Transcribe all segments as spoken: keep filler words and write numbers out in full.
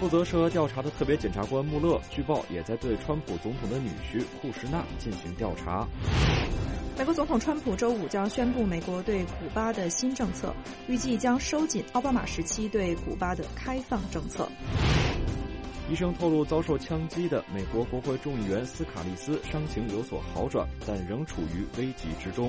负责涉俄调查的特别检察官穆勒，据报也在对川普总统的女婿库什纳进行调查。 美国总统川普周五将宣布美国对古巴的新政策，预计将收紧奥巴马时期对古巴的开放政策。 医生透露，遭受枪击的美国国会众议员斯卡利斯伤情有所好转，但仍处于危急之中。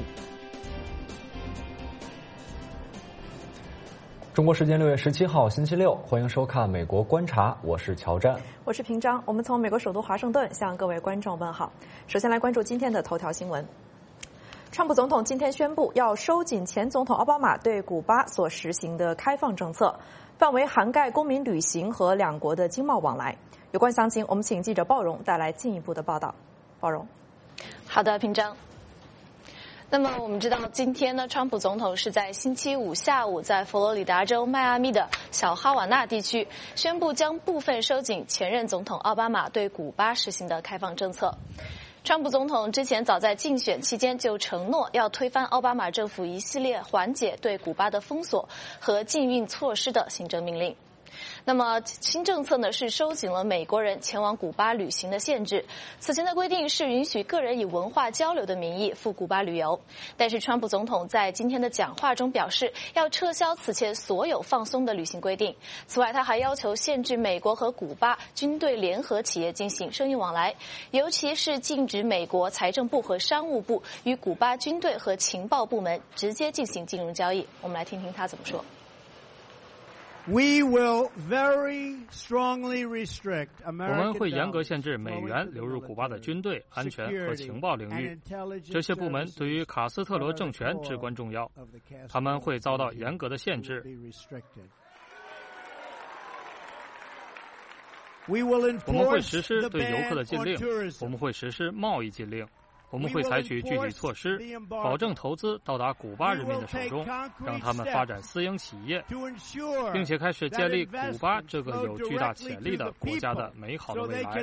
中国时间六月十七号星期六，欢迎收看《美国观察》，我是乔战， 我是平章。我们从美国首都华盛顿向各位观众问好。首先来关注今天的头条新闻。川普总统今天宣布要收紧前总统奥巴马对古巴所实行的开放政策，范围涵盖公民旅行和两国的经贸往来。有关详情，我们请记者鲍荣带来进一步的报道。鲍荣， 好的，平章。那么我们知道，今天呢，川普总统是在星期五下午在佛罗里达州迈阿密的小哈瓦那地区宣布将部分收紧前任总统奥巴马对古巴实行的开放政策。川普总统之前早在竞选期间就承诺要推翻奥巴马政府一系列缓解对古巴的封锁和禁运措施的行政命令。那么新政策呢是收紧了美国人前往古巴旅行的限制。此前的规定是允许个人以文化交流的名义赴古巴旅游，但是川普总统在今天的讲话中表示要撤销此前所有放松的旅行规定。此外，他还要求限制美国和古巴军队联合企业进行生意往来，尤其是禁止美国财政部和商务部与古巴军队和情报部门直接进行金融交易。我们来听听他怎么说。 We will very strongly restrict American 我们会严格限制美元流入古巴的军队、安全和情报领域。这些部门对于卡斯特罗政权至关重要，他们会遭到严格的限制。我们会实施对游客的禁令，我们会实施贸易禁令。我们会采取具体措施，保证投资到达古巴人民的手中，让他们发展私营企业，并且开始建立古巴这个有巨大潜力的国家的美好的未来。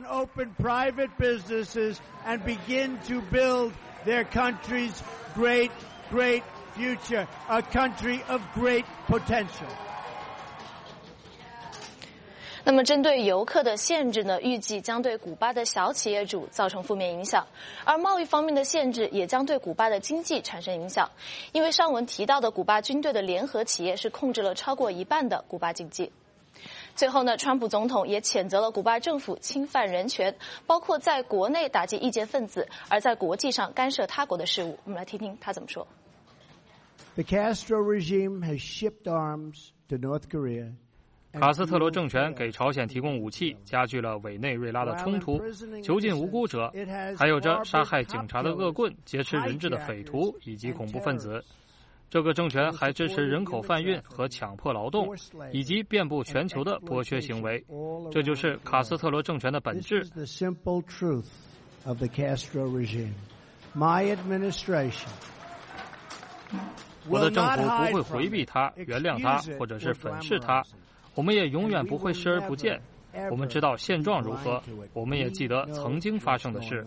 那么针对游客的限制呢，预计将对古巴的小企业主造成负面影响，而贸易方面的限制也将对古巴的经济产生影响，因为上文提到的古巴军队的联合企业是控制了超过一半的古巴经济。最后呢，川普总统也谴责了古巴政府侵犯人权，包括在国内打击异见分子，而在国际上干涉他国的事务。我们来听听他怎么说。 The Castro regime has shipped arms to North Korea. 卡斯特罗政权给朝鲜提供武器，加剧了委内瑞拉的冲突，囚禁无辜者，还有着杀害警察的恶棍、劫持人质的匪徒以及恐怖分子。这个政权还支持人口贩运和强迫劳动，以及遍布全球的剥削行为。这就是卡斯特罗政权的本质。我的政府不会回避它、原谅它，或者是粉饰它。我们也永远不会视而不见。我们知道现状如何，我们也记得曾经发生的事。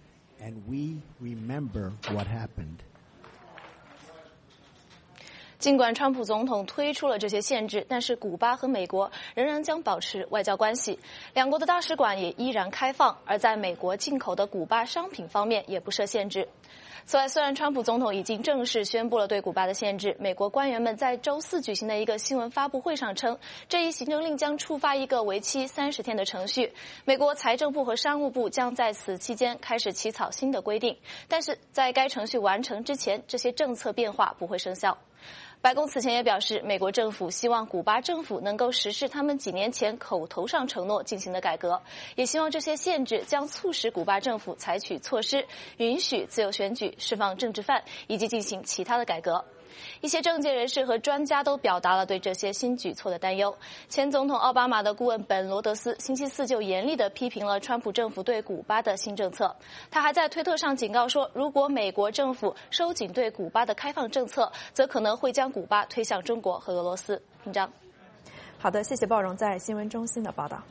尽管川普总统推出了这些限制，但是古巴和美国仍然将保持外交关系，两国的大使馆也依然开放，而在美国进口的古巴商品方面也不设限制。此外，虽然川普总统已经正式宣布了对古巴的限制，美国官员们在周四举行的一个新闻发布会上称，这一行政令将触发一个为期三十天的程序，美国财政部和商务部将在此期间开始起草新的规定，但是在该程序完成之前，这些政策变化不会生效。白宫此前也表示，美国政府希望古巴政府能够实施他们几年前口头上承诺进行的改革，也希望这些限制将促使古巴政府采取措施，允许自由选举、释放政治犯以及进行其他的改革。一些政界人士和专家都表达了对这些新举措的担忧。前总统奥巴马的顾问本·罗德斯星期四就严厉地批评了川普政府对古巴的新政策。他还在推特上警告说，如果美国政府收紧对古巴的开放政策，则可能会将古巴推向中国和俄罗斯。平章。 好的，谢谢鲍荣在新闻中心的报道。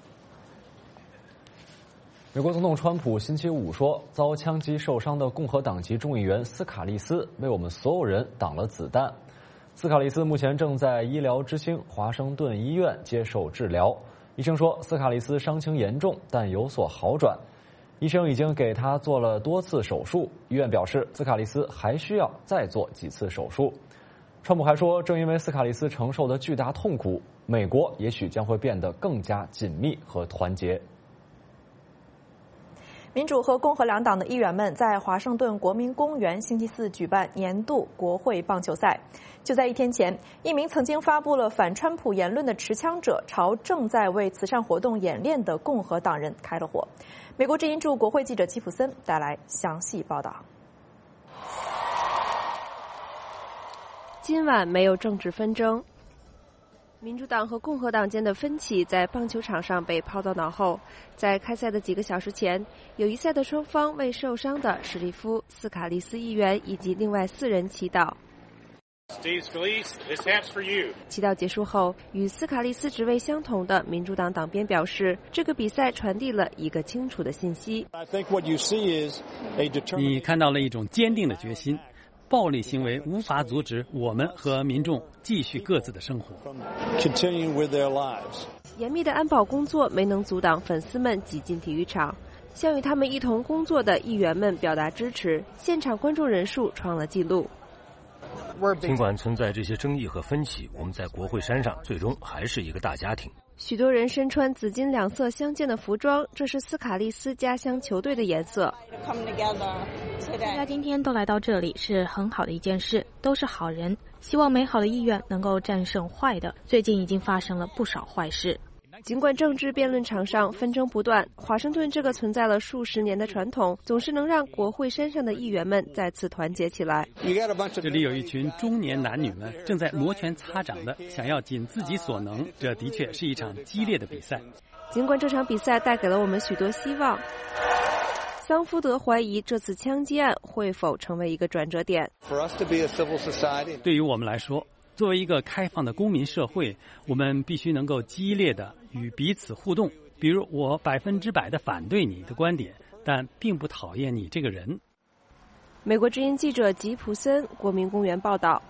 美国总统川普星期五说，遭枪击受伤的共和党籍众议员斯卡利斯为我们所有人挡了子弹。斯卡利斯目前正在医疗之星华盛顿医院接受治疗。 医生说，斯卡利斯伤情严重，但有所好转。医生已经给他做了多次手术，医院表示斯卡利斯还需要再做几次手术。川普还说，正因为斯卡利斯承受的巨大痛苦，美国也许将会变得更加紧密和团结。 民主和共和两党的议员们在华盛顿国民公园星期四举办年度国会棒球赛。就在一天前，一名曾经发布了反川普言论的持枪者朝正在为慈善活动演练的共和党人开了火。美国之音驻国会记者吉普森带来详细报道。 今晚没有政治纷争。民主党和共和党间的分歧在棒球场上被抛到脑后。在开赛的几个小时前，友谊赛的双方为受伤的史蒂夫·斯卡利斯议员以及另外四人祈祷。祈祷结束后，与斯卡利斯职位相同的民主党党鞭表示，这个比赛传递了一个清楚的信息。 你看到了一种坚定的决心。暴力行为无法阻止我们和民众继续各自的生活。 严密的安保工作没能阻挡粉丝们挤进体育场，向与他们一同工作的议员们表达支持。现场观众人数创了纪录。 尽管存在这些争议和分歧，我们在国会山上最终还是一个大家庭。 许多人身穿紫金两色相间的服装，这是斯卡利斯家乡球队的颜色。 大家今天都来到这里是很好的一件事，都是好人，希望美好的意愿能够战胜坏的。最近已经发生了不少坏事。 尽管政治辩论场上纷争不断，华盛顿这个存在了数十年的传统，总是能让国会山上的议员们再次团结起来。 这里有一群中年男女们正在摩拳擦掌的想要尽自己所能，这的确是一场激烈的比赛。 尽管这场比赛带给了我们许多希望，桑福德怀疑这次枪击案会否成为一个转折点。 对于我们来说，作为一个开放的公民社会，我们必须能够激烈的与彼此互动。比如，我百分之百的反对你的观点，但并不讨厌你这个人。 美国之音记者吉普森，国民公园报道。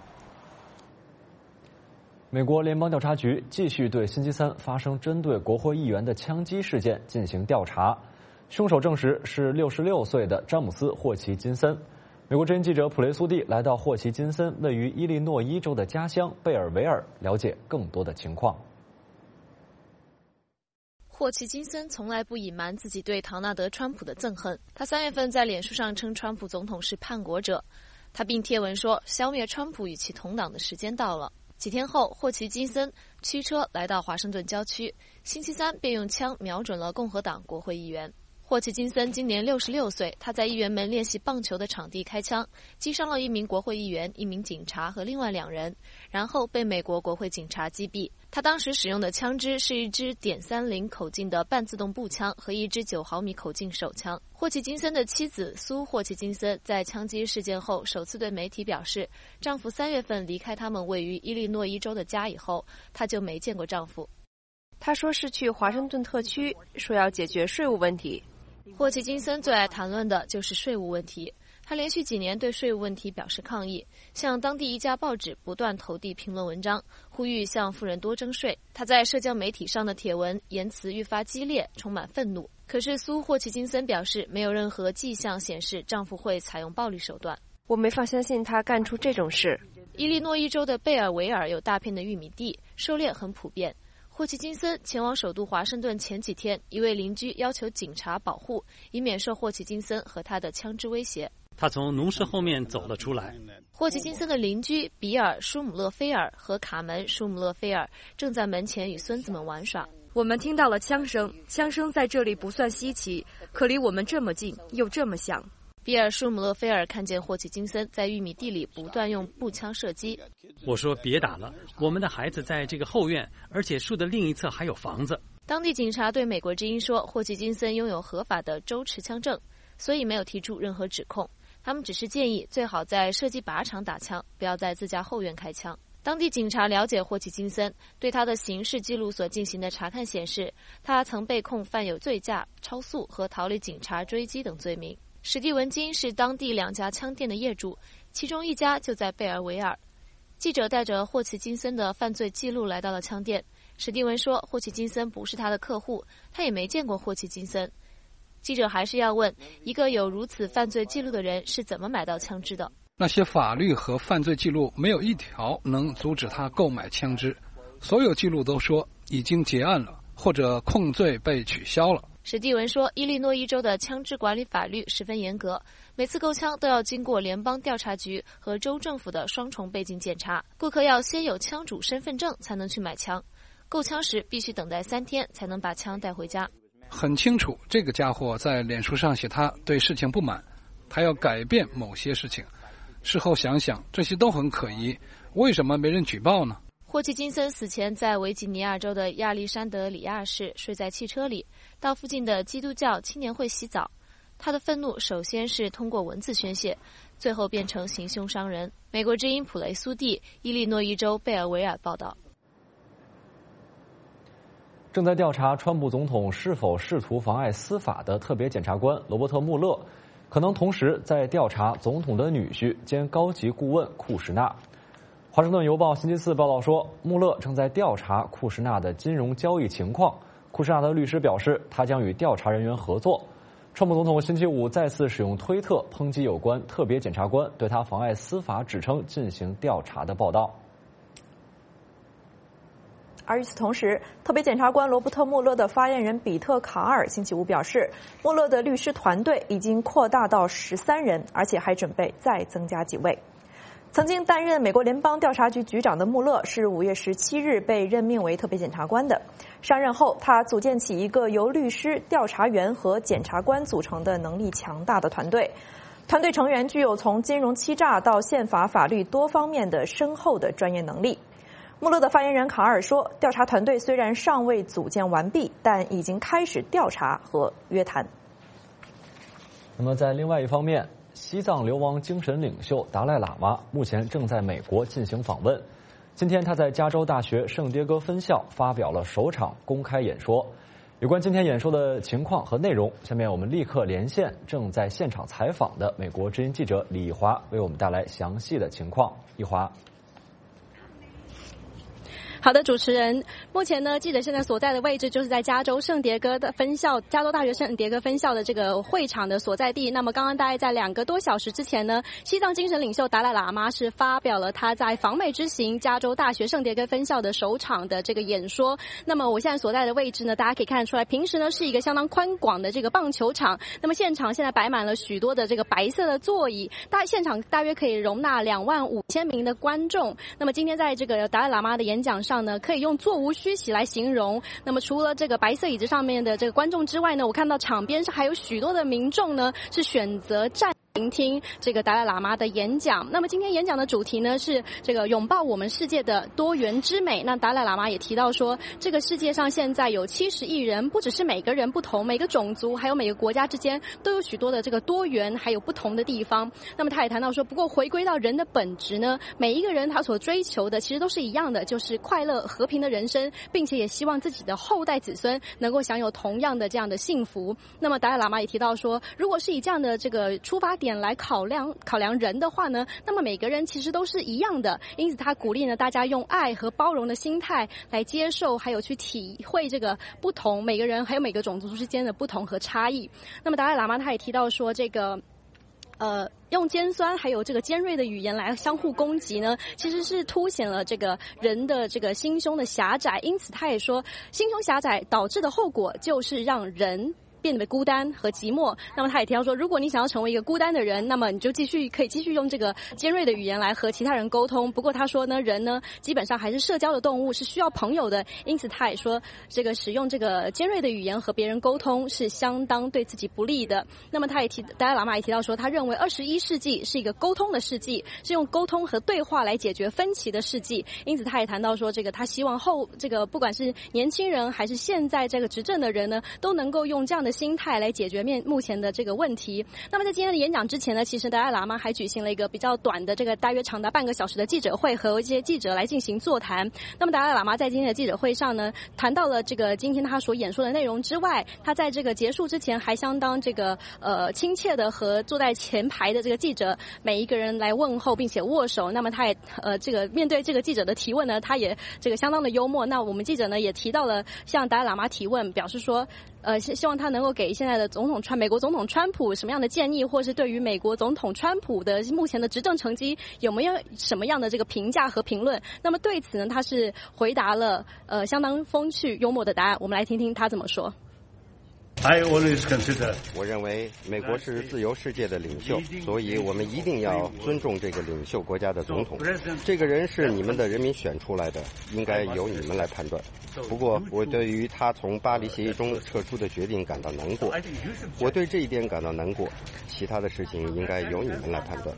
美国联邦调查局继续对星期三发生针对国会议员的枪击事件进行调查，凶手证实是六十六岁的詹姆斯·霍奇金森。美国之音记者普雷苏蒂来到霍奇金森位于伊利诺伊州的家乡贝尔维尔，了解更多的情况。 霍奇金森从来不隐瞒自己对唐纳德·川普的憎恨。他三月份在脸书上称川普总统是叛国者，他并贴文说消灭川普与其同党的时间到了。几天后，霍奇金森驱车来到华盛顿郊区，星期三便用枪瞄准了共和党国会议员。霍奇金森今年六十六岁，他在议员们练习棒球的场地开枪，击伤了一名国会议员、一名警察和另外两人，然后被美国国会警察击毙。他当时使用的枪支是一支点三零口径的半自动步枪和一支九毫米口径手枪。霍奇金森的妻子苏霍奇金森在枪击事件后首次对媒体表示，丈夫三月份离开他们位于伊利诺伊州的家以后，她就没见过丈夫。 她说是去华盛顿特区，说要解决税务问题。 霍奇金森最爱谈论的就是税务问题，他连续几年对税务问题表示抗议，向当地一家报纸不断投递评论文章，呼吁向富人多征税。他在社交媒体上的帖文言辞愈发激烈，充满愤怒。可是苏霍奇金森表示，没有任何迹象显示丈夫会采用暴力手段。 我没法相信他干出这种事。 伊利诺伊州的贝尔维尔有大片的玉米地，狩猎很普遍。霍奇金森前往首都华盛顿前几天，一位邻居要求警察保护，以免受霍奇金森和他的枪支威胁。 他从农舍后面走了出来。 霍奇金森的邻居比尔·舒姆勒菲尔和卡门·舒姆勒菲尔正在门前与孙子们玩耍。 我们听到了枪声，枪声在这里不算稀奇，可离我们这么近，又这么响。 比尔·舒姆勒菲尔看见霍奇金森在玉米地里不断用步枪射击。 我说别打了，我们的孩子在这个后院，而且树的另一侧还有房子。 当地警察对美国之音说，霍奇金森拥有合法的州持枪证，所以没有提出任何指控。他们只是建议最好在射击靶场打枪，不要在自家后院开枪。当地警察了解霍奇金森，对他的刑事记录所进行的查看显示，他曾被控犯有醉驾、超速和逃离警察追击等罪名。史蒂文金是当地两家枪店的业主，其中一家就在贝尔维尔。记者带着霍奇金森的犯罪记录来到了枪店， 史蒂文说，霍奇金森不是他的客户，他也没见过霍奇金森。记者还是要问，一个有如此犯罪记录的人是怎么买到枪支的？ 那些法律和犯罪记录没有一条能阻止他购买枪支，所有记录都说已经结案了，或者控罪被取消了。 史蒂文说，伊利诺伊州的枪支管理法律十分严格，每次购枪都要经过联邦调查局和州政府的双重背景检查，顾客要先有枪主身份证才能去买枪，购枪时必须等待三天才能把枪带回家。 很清楚，这个家伙在脸书上写他对事情不满，他要改变某些事情。事后想想，这些都很可疑，为什么没人举报呢？ 霍奇金森死前在维吉尼亚州的亚历山德里亚市睡在汽车里，到附近的基督教青年会洗澡。他的愤怒首先是通过文字宣泄，最后变成行凶伤人。美国之音普雷苏蒂，伊利诺伊州贝尔维尔报道。 正在调查川普总统是否试图妨碍司法的特别检察官罗伯特·穆勒，可能同时在调查总统的女婿兼高级顾问库什纳。华盛顿邮报星期四报道说，穆勒正在调查库什纳的金融交易情况。库什纳的律师表示，他将与调查人员合作。川普总统星期五再次使用推特抨击有关特别检察官对他妨碍司法指称进行调查的报道。 而与此同时，特别检察官罗伯特·穆勒的发言人比特·卡尔星期五表示，穆勒的律师团队已经扩大到十三人，而且还准备再增加几位。曾经担任美国联邦调查局局长的穆勒是五月十七日被任命为特别检察官的。上任后，他组建起一个由律师、调查员和检察官组成的能力强大的团队。团队成员具有从金融欺诈到宪法法律多方面的深厚的专业能力。穆勒的发言人卡尔说，调查团队虽然尚未组建完毕，但已经开始调查和约谈。 那么在另外一方面，西藏流亡精神领袖达赖喇嘛目前正在美国进行访问。今天他在加州大学圣迭戈分校发表了首场公开演说。有关今天演说的情况和内容，下面我们立刻连线正在现场采访的美国之音记者李华，为我们带来详细的情况。李华。 好的，主持人，目前呢，记者现在所在的位置就是在加州圣迭戈的分校，加州大学圣迭戈分校的这个会场的所在地。那么刚刚大概在两个多小时之前呢，西藏精神领袖达赖喇嘛是发表了他在访美之行加州大学圣迭戈分校的首场的这个演说。那么我现在所在的位置呢，大家可以看得出来，平时呢是一个相当宽广的这个棒球场。那么现场现在摆满了许多的这个白色的座椅，大现场大约可以容纳两万五千名的观众。那么今天在这个达赖喇嘛的演讲上呢，可以用座无虚席来形容。那么除了这个白色椅子上面的这个观众之外呢，我看到场边是还有许多的民众呢是选择站聆听这个达赖喇嘛的演讲。那么今天演讲的主题呢是这个拥抱我们世界的多元之美。那达赖喇嘛也提到说，这个世界上现在有七十亿人，不只是每个人不同，每个种族还有每个国家之间都有许多的这个多元还有不同的地方。那么他也谈到说，不过回归到人的本质呢，每一个人他所追求的其实都是一样的，就是快乐和平的人生，并且也希望自己的后代子孙能够享有同样的这样的幸福。那么达赖喇嘛也提到说，如果是以这样的这个出发点来考量考量人的话呢，那么每个人其实都是一样的。因此他鼓励呢大家用爱和包容的心态来接受还有去体会这个不同，每个人还有每个种族之间的不同和差异。那么达赖喇嘛他也提到说，这个呃用尖酸还有这个尖锐的语言来相互攻击呢，其实是凸显了这个人的这个心胸的狭窄。因此他也说，心胸狭窄导致的后果就是让人变得孤单和寂寞。那么他也提到说，如果你想要成为一个孤单的人，那么你就继续可以继续用这个尖锐的语言来和其他人沟通。不过他说呢，人呢基本上还是社交的动物，是需要朋友的。因此他也说，这个使用这个尖锐的语言和别人沟通是相当对自己不利的。那么他也提，达赖喇嘛也提到说，他认为二十一世纪是一个沟通的世纪，是用沟通和对话来解决分歧的世纪。因此他也谈到说，这个他希望后这个不管是年轻人还是现在这个执政的人呢，都能够用这样的心态来解决面目前的这个问题。那么在今天的演讲之前呢，其实达赖喇嘛还举行了一个比较短的这个大约长达半个小时的记者会，和一些记者来进行座谈。那么达赖喇嘛在今天的记者会上呢，谈到了这个今天他所演说的内容之外，他在这个结束之前还相当这个呃亲切的和坐在前排的这个记者每一个人来问候并且握手。那么他也呃这个面对这个记者的提问呢，他也这个相当的幽默。那我们记者呢也提到了向达赖喇嘛提问，表示说呃希希望他能够给现在的总统川美国总统川普什么样的建议，或是对于美国总统川普的目前的执政成绩有没有什么样的这个评价和评论。那么对此呢，他是回答了呃相当风趣幽默的答案。我们来听听他怎么说。 I always consider 我认为美国是自由世界的领袖，所以我们一定要尊重这个领袖国家的总统。这个人是你们的人民选出来的，应该由你们来判断。不过我对于他从巴黎协议中撤出的决定感到难过，我对这一点感到难过，其他的事情应该由你们来判断。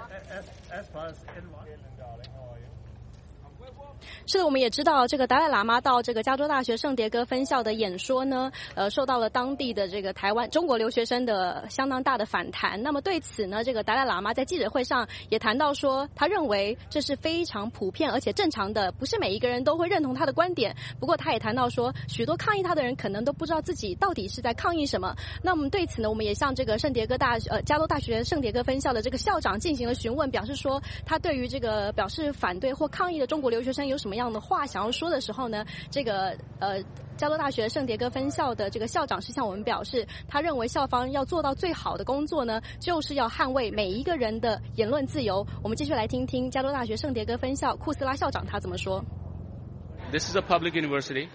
是的，我们也知道这个达赖喇嘛到这个加州大学圣迭戈分校的演说呢，呃，受到了当地的这个台湾中国留学生的相当大的反弹。那么对此呢，这个达赖喇嘛在记者会上也谈到说，他认为这是非常普遍而且正常的，不是每一个人都会认同他的观点。不过他也谈到说，许多抗议他的人可能都不知道自己到底是在抗议什么。那我们对此呢，我们也向这个圣迭戈大呃加州大学圣迭戈分校的这个校长进行了询问，表示说他对于这个表示反对或抗议的中国留学生有什么样的话想要说的时候呢，这个呃加州大学圣迭戈分校的这个校长是向我们表示，他认为校方要做到最好的工作呢，就是要捍卫每一个人的言论自由。我们继续来听听加州大学圣迭戈分校库斯拉校长他怎么说。 This is a public university.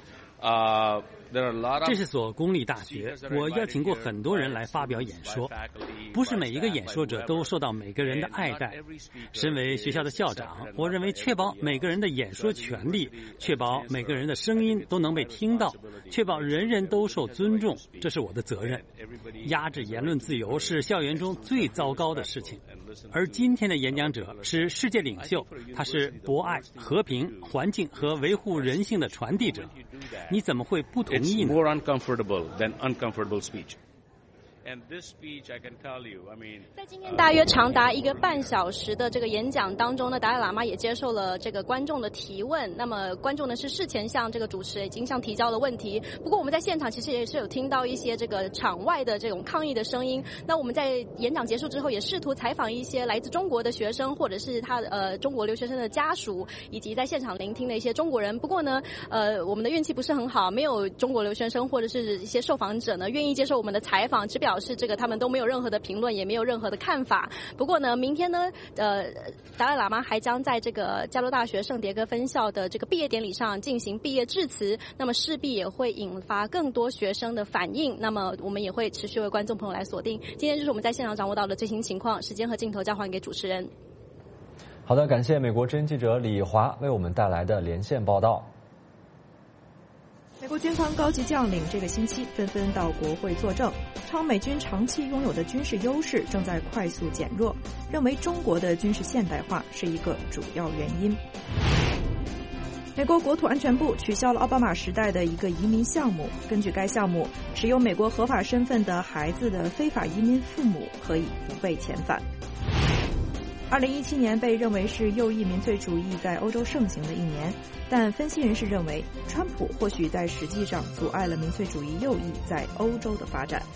Uh, 这是所公立大学，我邀请过很多人来发表演说，不是每一个演说者都受到每个人的爱戴。身为学校的校长，我认为确保每个人的演说权利，确保每个人的声音都能被听到，确保人人都受尊重，这是我的责任。压制言论自由是校园中最糟糕的事情，而今天的演讲者是世界领袖，他是博爱、和平、环境和维护人性的传递者。你怎么会不同意呢？ It's more uncomfortable than uncomfortable speech. And this speech, I can tell you, I mean, 在今天大约长达一个半小时的这个演讲当中呢，达赖喇嘛也接受了这个观众的提问。那么观众呢是事前向这个主持人已经向提交了问题，不过我们在现场其实也是有听到一些这个场外的这种抗议的声音。那我们在演讲结束之后，也试图采访一些来自中国的学生，或者是他呃中国留学生的家属，以及在现场聆听的一些中国人。不过呢，呃，我们的运气不是很好，没有中国留学生或者是一些受访者呢愿意接受我们的采访，只表示这个他们都没有任何的评论，也没有任何的看法。不过呢，明天呢，呃，达赖喇嘛还将在这个加州大学圣迭戈分校的这个毕业典礼上进行毕业致辞，那么势必也会引发更多学生的反应。那么我们也会持续为观众朋友来锁定。今天就是我们在现场掌握到的最新情况，时间和镜头交还给主持人。 好的，感谢美国之音记者李华为我们带来的连线报道。 美国军方高级将领这个星期纷纷到国会作证，称美军长期拥有的军事优势正在快速减弱，认为中国的军事现代化是一个主要原因。美国国土安全部取消了奥巴马时代的一个移民项目，根据该项目，持有美国合法身份的孩子的非法移民父母可以不被遣返。二零一七年被认为是右翼民粹主义在欧洲盛行的一年，但分析人士认为，川普或许在实际上阻碍了民粹主义右翼在欧洲的发展。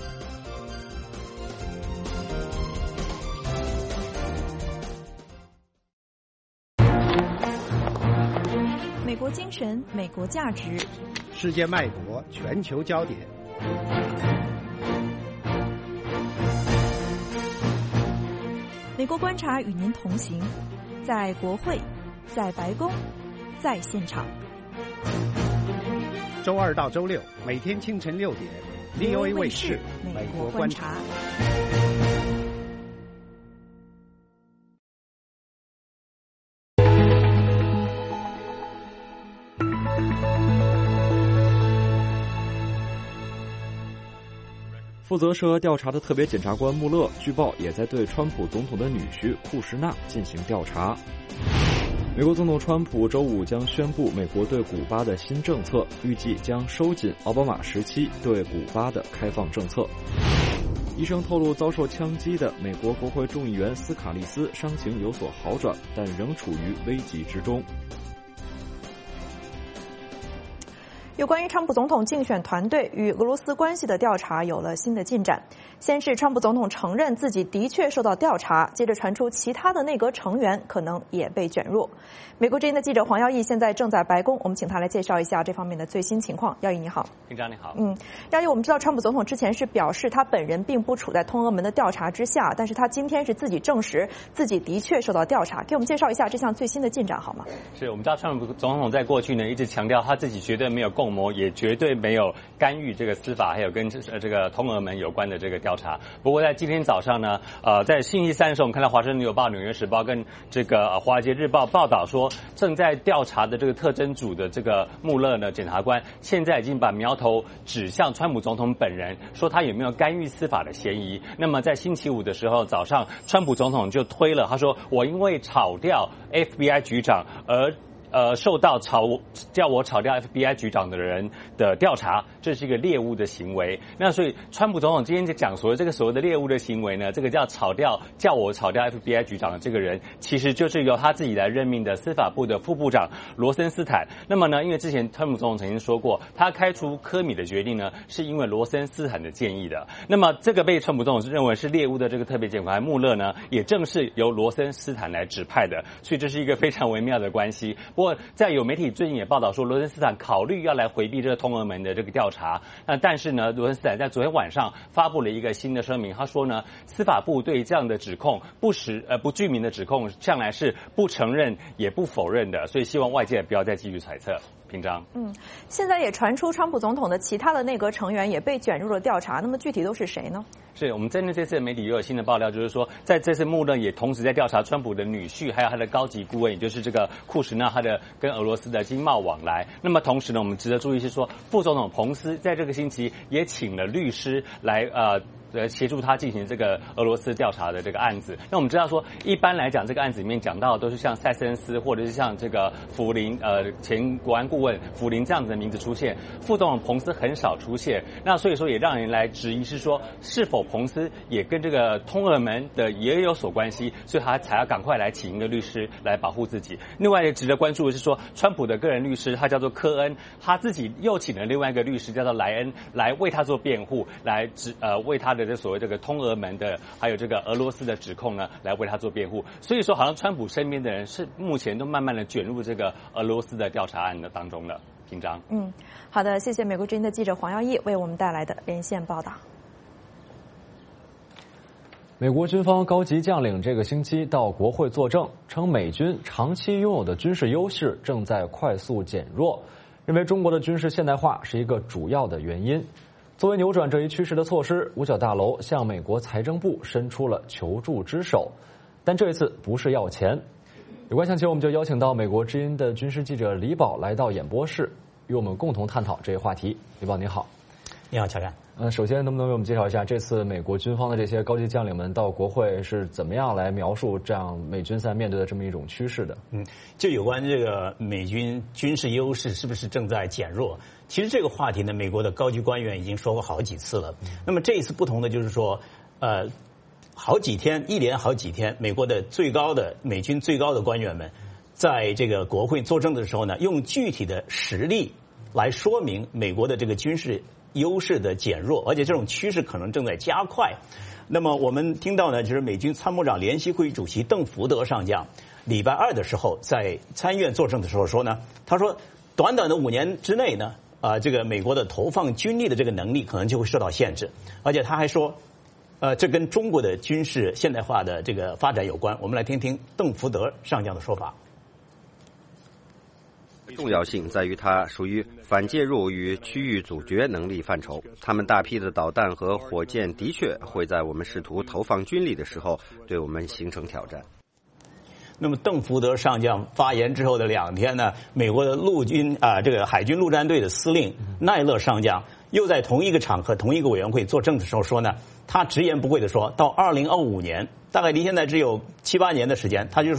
美国精神，美国价值， 世界脉搏，全球焦点。 美国观察与您同行，在国会，在白宫，在现场。 周二到周六，每天清晨六点 ，V O A 卫视《美国观察》。 负责涉调查的特别检察官穆勒，据报也在对川普总统的女婿库什纳进行调查。 美国总统川普周五将宣布美国对古巴的新政策，预计将收紧奥巴马时期对古巴的开放政策。医生透露，遭受枪击的美国国会众议员斯卡利斯伤情有所好转，但仍处于危急之中。 有关于川普总统竞选团队与俄罗斯关系的调查有了新的进展。先是川普总统承认自己的确受到调查，接着传出其他的内阁成员可能也被卷入。美国之音的记者黄耀义现在正在白宫，我们请他来介绍一下这方面的最新情况。耀义你好。 平常你好。 嗯，耀义，我们知道川普总统之前是表示他本人并不处在通俄门的调查之下，但是他今天是自己证实自己的确受到调查，给我们介绍一下这项最新的进展好吗？ 是我们知道川普总统在过去呢一直强调他自己绝对没有共谋，也绝对没有干预这个司法还有跟呃这个通俄门有关的这个调查。不过在今天早上呢，呃，在星期三的时候，我们看到《华盛顿邮报》、《纽约时报》跟这个《华尔街日报》报道说，正在调查的这个特侦组的这个穆勒呢检察官，现在已经把苗头指向川普总统本人，说他有没有干预司法的嫌疑。那么在星期五的时候早上，川普总统就推了，他说我因为炒掉 F B I 局长而呃，受到炒叫我炒掉 F B I 局长的人的调查，这是一个猎物的行为。那所以，川普总统今天就讲所谓这个所谓的猎物的行为呢，这个叫炒掉叫我炒掉 F B I 局长的这个人，其实就是由他自己来任命的司法部的副部长罗森斯坦。那么呢，因为之前川普总统曾经说过，他开除科米的决定呢，是因为罗森斯坦的建议的。那么这个被川普总统认为是猎物的这个特别检察官穆勒呢，也正是由罗森斯坦来指派的，所以这是一个非常微妙的关系。不过，在有媒体最近也报道说，罗森斯坦考虑要来回避这个通俄门的这个调查。那但是呢，罗森斯坦在昨天晚上发布了一个新的声明，他说呢，司法部对这样的指控不实呃不具名的指控，向来是不承认也不否认的，所以希望外界不要再继续揣测。平章， 嗯，现在也传出川普总统的其他的内阁成员也被卷入了调查，那么具体都是谁呢？ 是我们针对这次的媒体也有新的爆料，就是说，在这次穆勒也同时在调查川普的女婿，还有他的高级顾问，也就是这个库什纳他的跟俄罗斯的经贸往来。那么同时呢，我们值得注意是说，副总统彭斯在这个星期也请了律师来呃。呃，协助他进行这个俄罗斯调查的这个案子。那我们知道说，一般来讲，这个案子里面讲到的都是像塞斯恩斯或者是像这个福林呃前国安顾问福林这样子的名字出现，副总统彭斯很少出现。那所以说也让人来质疑是说，是否彭斯也跟这个通俄门的也有所关系，所以他才要赶快来请一个律师来保护自己。另外也值得关注的是说，川普的个人律师他叫做科恩，他自己又请了另外一个律师叫做莱恩来为他做辩护，来指呃为他的这所谓这个通俄门的，还有这个俄罗斯的指控呢，来为他做辩护。所以说，好像川普身边的人是目前都慢慢的卷入这个俄罗斯的调查案的当中了。平章， 嗯，好的，谢谢美国之音的记者黄耀义为我们带来的连线报道。 美国军方高级将领这个星期到国会作证，称美军长期拥有的军事优势正在快速减弱，认为中国的军事现代化是一个主要的原因。作为扭转这一趋势的措施，五角大楼向美国财政部伸出了求助之手，但这一次不是要钱。有关详情，我们就邀请到美国之音的军事记者李宝来到演播室，与我们共同探讨这一话题。李宝，你好。 你好，乔干。 嗯，首先能不能为我们介绍一下这次美国军方的这些高级将领们到国会是怎么样来描述这样美军在面对的这么一种趋势的？ 嗯，就有关这个美军军事优势是不是正在减弱？其实这个话题呢，美国的高级官员已经说过好几次了。那么这一次不同的就是说，呃，好几天，一连好几天，美国的最高的美军最高的官员们，在这个国会作证的时候呢，用具体的实例来说明美国的这个军事优势的减弱，而且这种趋势可能正在加快。那么我们听到呢，就是美军参谋长联席会议主席邓福德上将礼拜二的时候在参议院作证的时候说呢，他说短短的五年之内呢，啊、呃，这个美国的投放军力的这个能力可能就会受到限制，而且他还说，呃，这跟中国的军事现代化的这个发展有关。我们来听听邓福德上将的说法。 重要性在于它属于反介入与区域阻绝能力范畴，他们大批的导弹和火箭的确会在我们试图投放军力的时候对我们形成挑战。 那么邓福德上将发言之后的两天呢，美国的陆军啊、呃，这个海军陆战队的司令奈勒上将又在同一个场合、同一个委员会作证的时候说呢，他直言不讳的说，到二零二五年，大概离现在只有七八年的时间，他就是说，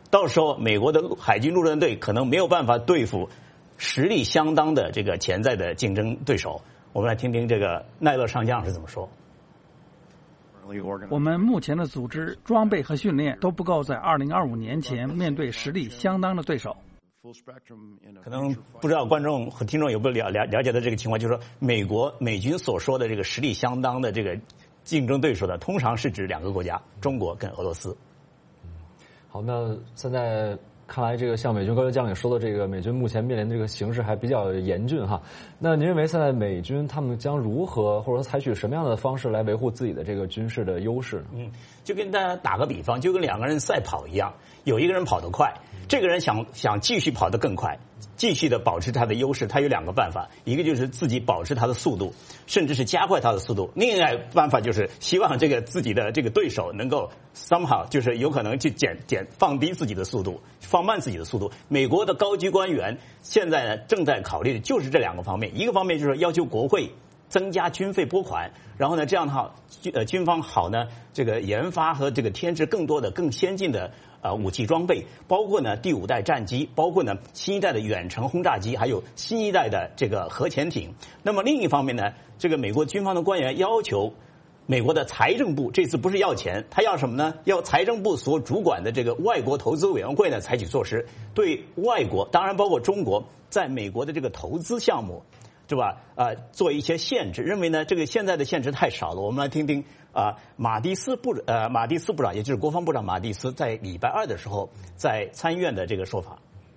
到时候美国的海军陆战队可能没有办法对付实力相当的这个潜在的竞争对手。我们来听听这个奈勒上将是怎么说。 我们目前的组织装备和训练都不够在二零二五年前面对实力相当的对手。 可能不知道观众和听众有没有了了了解到这个情况，就是说美国美军所说的这个实力相当的这个竞争对手呢，通常是指两个国家，中国跟俄罗斯。 好，那现在看来这个像美军高级将领说的，这个美军目前面临的这个形势还比较严峻哈。那您认为现在美军他们将如何或者说采取什么样的方式来维护自己的这个军事的优势呢？ 嗯，就跟大家打个比方，就跟两个人赛跑一样，有一个人跑得快，这个人想想继续跑得更快，继续的保持他的优势，他有两个办法，一个就是自己保持他的速度，甚至是加快他的速度；另一个办法就是希望这个自己的这个对手能够 somehow 就是有可能去减减放低自己的速度，放慢自己的速度。美国的高级官员现在呢正在考虑的就是这两个方面，一个方面就是要求国会增加军费拨款，然后呢这样的话，呃军方好呢这个研发和这个添置更多的更先进的呃武器装备，包括呢第五代战机，包括呢新一代的远程轰炸机，还有新一代的这个核潜艇。那么另一方面呢，这个美国军方的官员要求美国的财政部这次不是要钱，他要什么呢？要财政部所主管的这个外国投资委员会呢采取措施，对外国当然包括中国在美国的这个投资项目是吧？呃，做一些限制，认为呢这个现在的限制太少了。我们来听听啊、呃，马蒂斯部呃马蒂斯部长，也就是国防部长马蒂斯在礼拜二的时候在参议院的这个说法。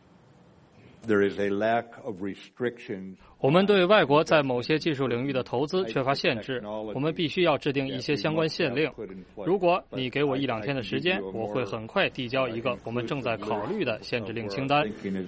There is a lack of restrictions. 我们对外国在某些技术领域的投资缺乏限制，我们必须要制定一些相关限令。如果你给我一两天的时间，我会很快递交一个我们正在考虑的限制令清单。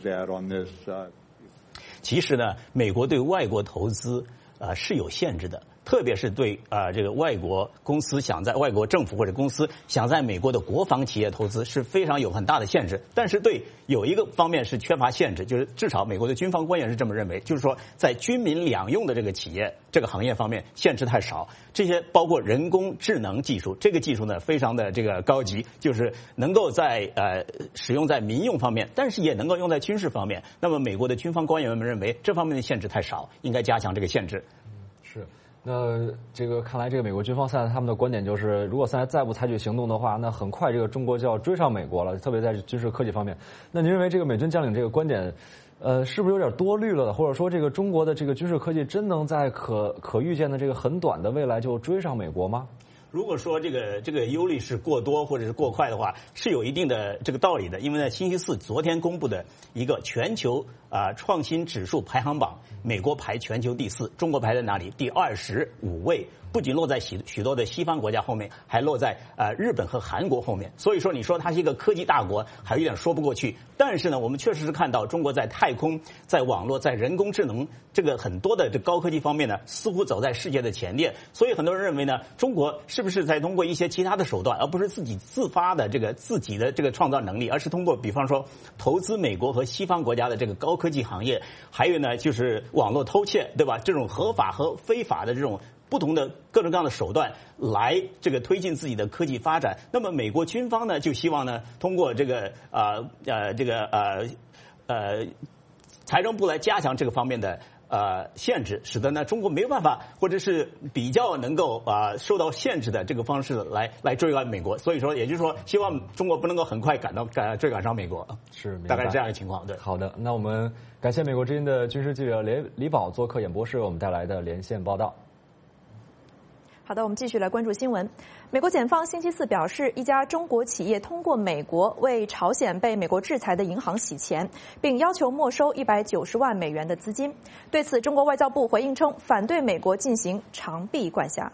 其实呢，美国对外国投资呃是有限制的。特别是对啊、呃、这个外国公司想在外国政府或者公司想在美国的国防企业投资是非常有很大的限制，但是对有一个方面是缺乏限制，就是至少美国的军方官员是这么认为，就是说在军民两用的这个企业这个行业方面限制太少，这些包括人工智能技术，这个技术呢非常的这个高级，就是能够在呃使用在民用方面，但是也能够用在军事方面。那么美国的军方官员们认为这方面的限制太少，应该加强这个限制。 是。那这个看来，这个美国军方现在他们的观点就是，如果现在再不采取行动的话，那很快这个中国就要追上美国了，特别在军事科技方面。那您认为这个美军将领这个观点，呃，是不是有点多虑了？或者说，这个中国的这个军事科技真能在可可预见的这个很短的未来就追上美国吗？ 如果说这个这个忧虑是过多或者是过快的话，是有一定的这个道理的。因为在星期四昨天公布的一个全球啊、呃、创新指数排行榜，美国排全球第四，中国排在哪里？第二十五位。不仅落在许许多的西方国家后面，还落在呃日本和韩国后面。所以说，你说它是一个科技大国，还有一点说不过去。但是呢，我们确实是看到中国在太空、在网络、在人工智能这个很多的这高科技方面呢，似乎走在世界的前列。所以很多人认为呢，中国是不是在通过一些其他的手段，而不是自己自发的这个自己的这个创造能力，而是通过比方说投资美国和西方国家的这个高科技行业，还有呢就是网络偷窃，对吧？这种合法和非法的这种不同的各种各样的手段来这个推进自己的科技发展。那么美国军方呢就希望呢通过这个呃呃这个呃呃财政部来加强这个方面的呃限制，使得呢中国没有办法或者是比较能够啊、呃、受到限制的这个方式来来追赶美国。所以说也就是说希望中国不能够很快赶到赶追赶上美国， 是大概是这样的情况。对， 好的，那我们感谢美国之音的军事记者李李宝做客演播室为我们带来的连线报道。 好的，我们继续来关注新闻。美国检方星期四表示，一家中国企业通过美国为朝鲜被美国制裁的银行洗钱，并要求没收一百九十万美元的资金。对此，中国外交部回应称，反对美国进行长臂管辖。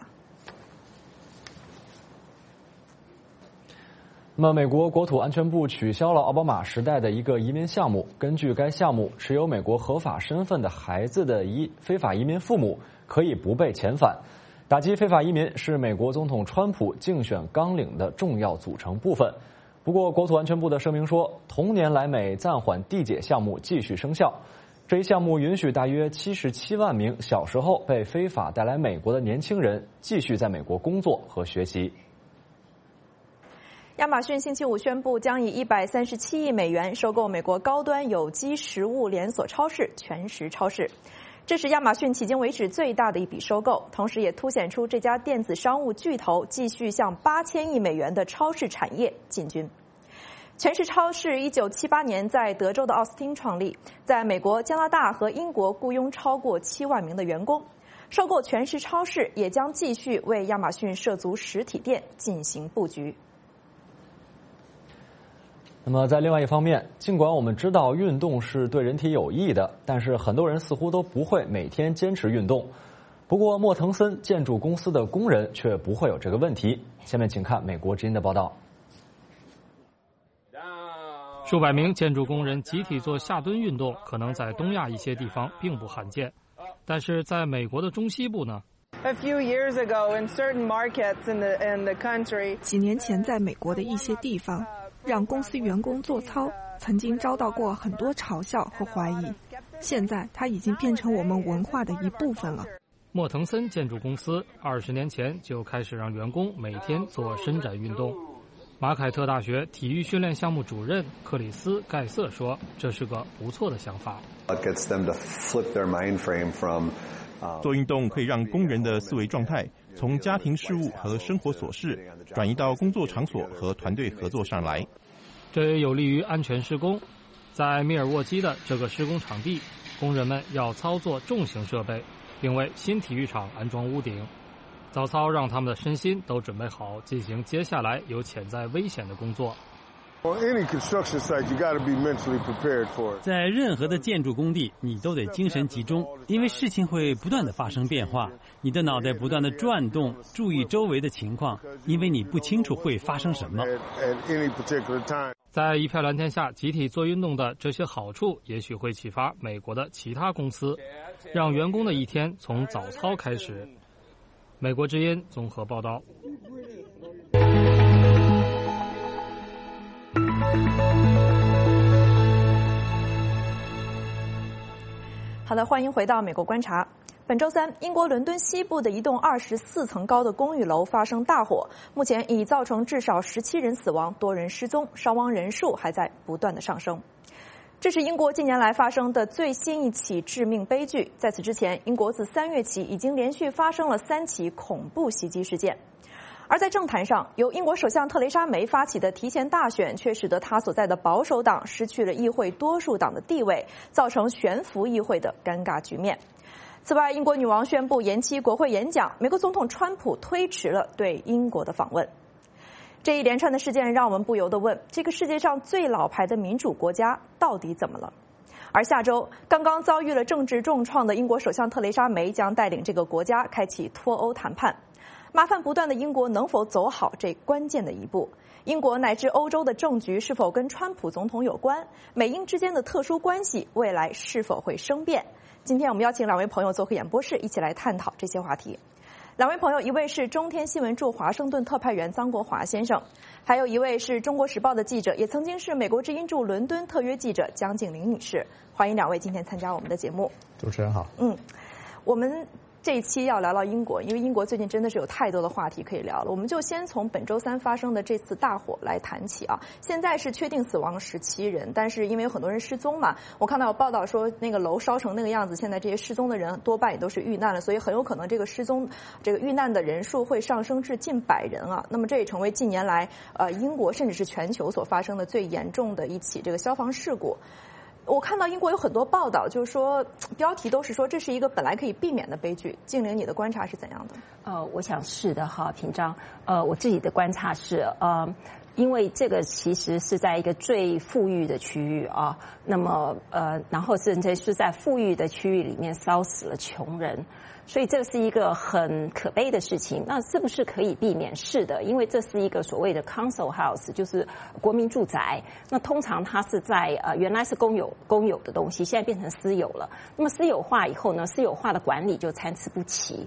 那么，美国国土安全部取消了奥巴马时代的一个移民项目。根据该项目，持有美国合法身份的孩子的移非法移民父母可以不被遣返。打击非法移民是美国总统川普竞选纲领的重要组成部分。不过，国土安全部的声明说，同年来美暂缓递解项目继续生效。这一项目允许大约七十七万名小时候被非法带来美国的年轻人继续在美国工作和学习。 亚马逊星期五宣布，将以一百三十七亿美元收购美国高端有机食物连锁超市全食超市。这是亚马逊迄今为止最大的一笔收购，同时也凸显出这家电子商务巨头继续向八千亿美元的超市产业进军。全食超市一九七八年在德州的奥斯汀创立，在美国、加拿大和英国雇佣超过七万名的员工。收购全食超市也将继续为亚马逊涉足实体店进行布局。 那么在另外一方面，尽管我们知道运动是对人体有益的，但是很多人似乎都不会每天坚持运动。不过莫腾森建筑公司的工人却不会有这个问题。下面请看美国之音的报道。 数百名建筑工人集体做下蹲运动，可能在东亚一些地方并不罕见，但是在美国的中西部呢？ A few years ago, in certain markets in the in the country， 几年前在美国的一些地方，让公司员工做操，曾经遭到过很多嘲笑和怀疑。现在它已经变成我们文化的一部分了。 莫腾森建筑公司二十年前就开始让员工每天做伸展运动。马凯特大学体育训练项目主任克里斯·盖瑟说：“这是个不错的想法。” It gets them to flip their mind frame from 做运动可以让工人的思维状态从家庭事务和生活琐事转移到工作场所和团队合作上来。 这也有利于安全施工。在密尔沃基的这个施工场地，工人们要操作重型设备，并为新体育场安装屋顶。早操让他们的身心都准备好进行接下来有潜在危险的工作。 在任何的建筑工地，你都得精神集中，因为事情会不断的发生变化，你的脑袋不断的转动，注意周围的情况，因为你不清楚会发生什么。 在一片蓝天下集体做运动的这些好处，也许会启发美国的其他公司，让员工的一天从早操开始。美国之音综合报道。 好的，欢迎回到美国观察。本周三，英国伦敦西部的一栋二十四层高的公寓楼发生大火，目前已造成至少十七人死亡，多人失踪，伤亡人数还在不断的上升。这是英国近年来发生的最新一起致命悲剧。在此之前，英国自三月起已经连续发生了三起恐怖袭击事件。而在政坛上，由英国首相特蕾莎梅发起的提前大选，却使得她所在的保守党失去了议会多数党的地位，造成悬浮议会的尴尬局面。此外，英国女王宣布延期国会演讲，美国总统川普推迟了对英国的访问。这一连串的事件让我们不由得问：这个世界上最老牌的民主国家到底怎么了？而下周，刚刚遭遇了政治重创的英国首相特蕾莎梅将带领这个国家开启脱欧谈判。麻烦不断的英国能否走好这关键的一步？英国乃至欧洲的政局是否跟川普总统有关？美英之间的特殊关系未来是否会生变？今天我们邀请两位朋友做客演播室，一起来探讨这些话题。两位朋友，一位是中天新闻驻华盛顿特派员臧国华先生，还有一位是中国时报的记者，也曾经是美国之音驻伦敦特约记者江静玲女士。欢迎两位今天参加我们的节目。 主持人好。 嗯，我们这一期要聊聊英国，因为英国最近真的是有太多的话题可以聊了。我们就先从本周三发生的这次大火来谈起啊。现在是确定死亡十七人，但是因为有很多人失踪嘛，我看到有报道说那个楼烧成那个样子，现在这些失踪的人多半也都是遇难了，所以很有可能这个失踪这个遇难的人数会上升至近百人啊。那么这也成为近年来呃英国甚至是全球所发生的最严重的一起这个消防事故。我看到英国有很多报道，就是说标题都是说这是一个本来可以避免的悲剧。静玲，你的观察是怎样的？ 呃，我想是的哈，平章。呃，我自己的观察是，呃，因为这个其实是在一个最富裕的区域啊，那么呃，然后甚至是在富裕的区域里面烧死了穷人。所以这是一个很可悲的事情。那是不是可以避免？是的，因为这是一个所谓的 council house， 就是国民住宅。那通常它是在呃原来是公有公有的东西，现在变成私有了。那么私有化以后呢，私有化的管理就参差不齐。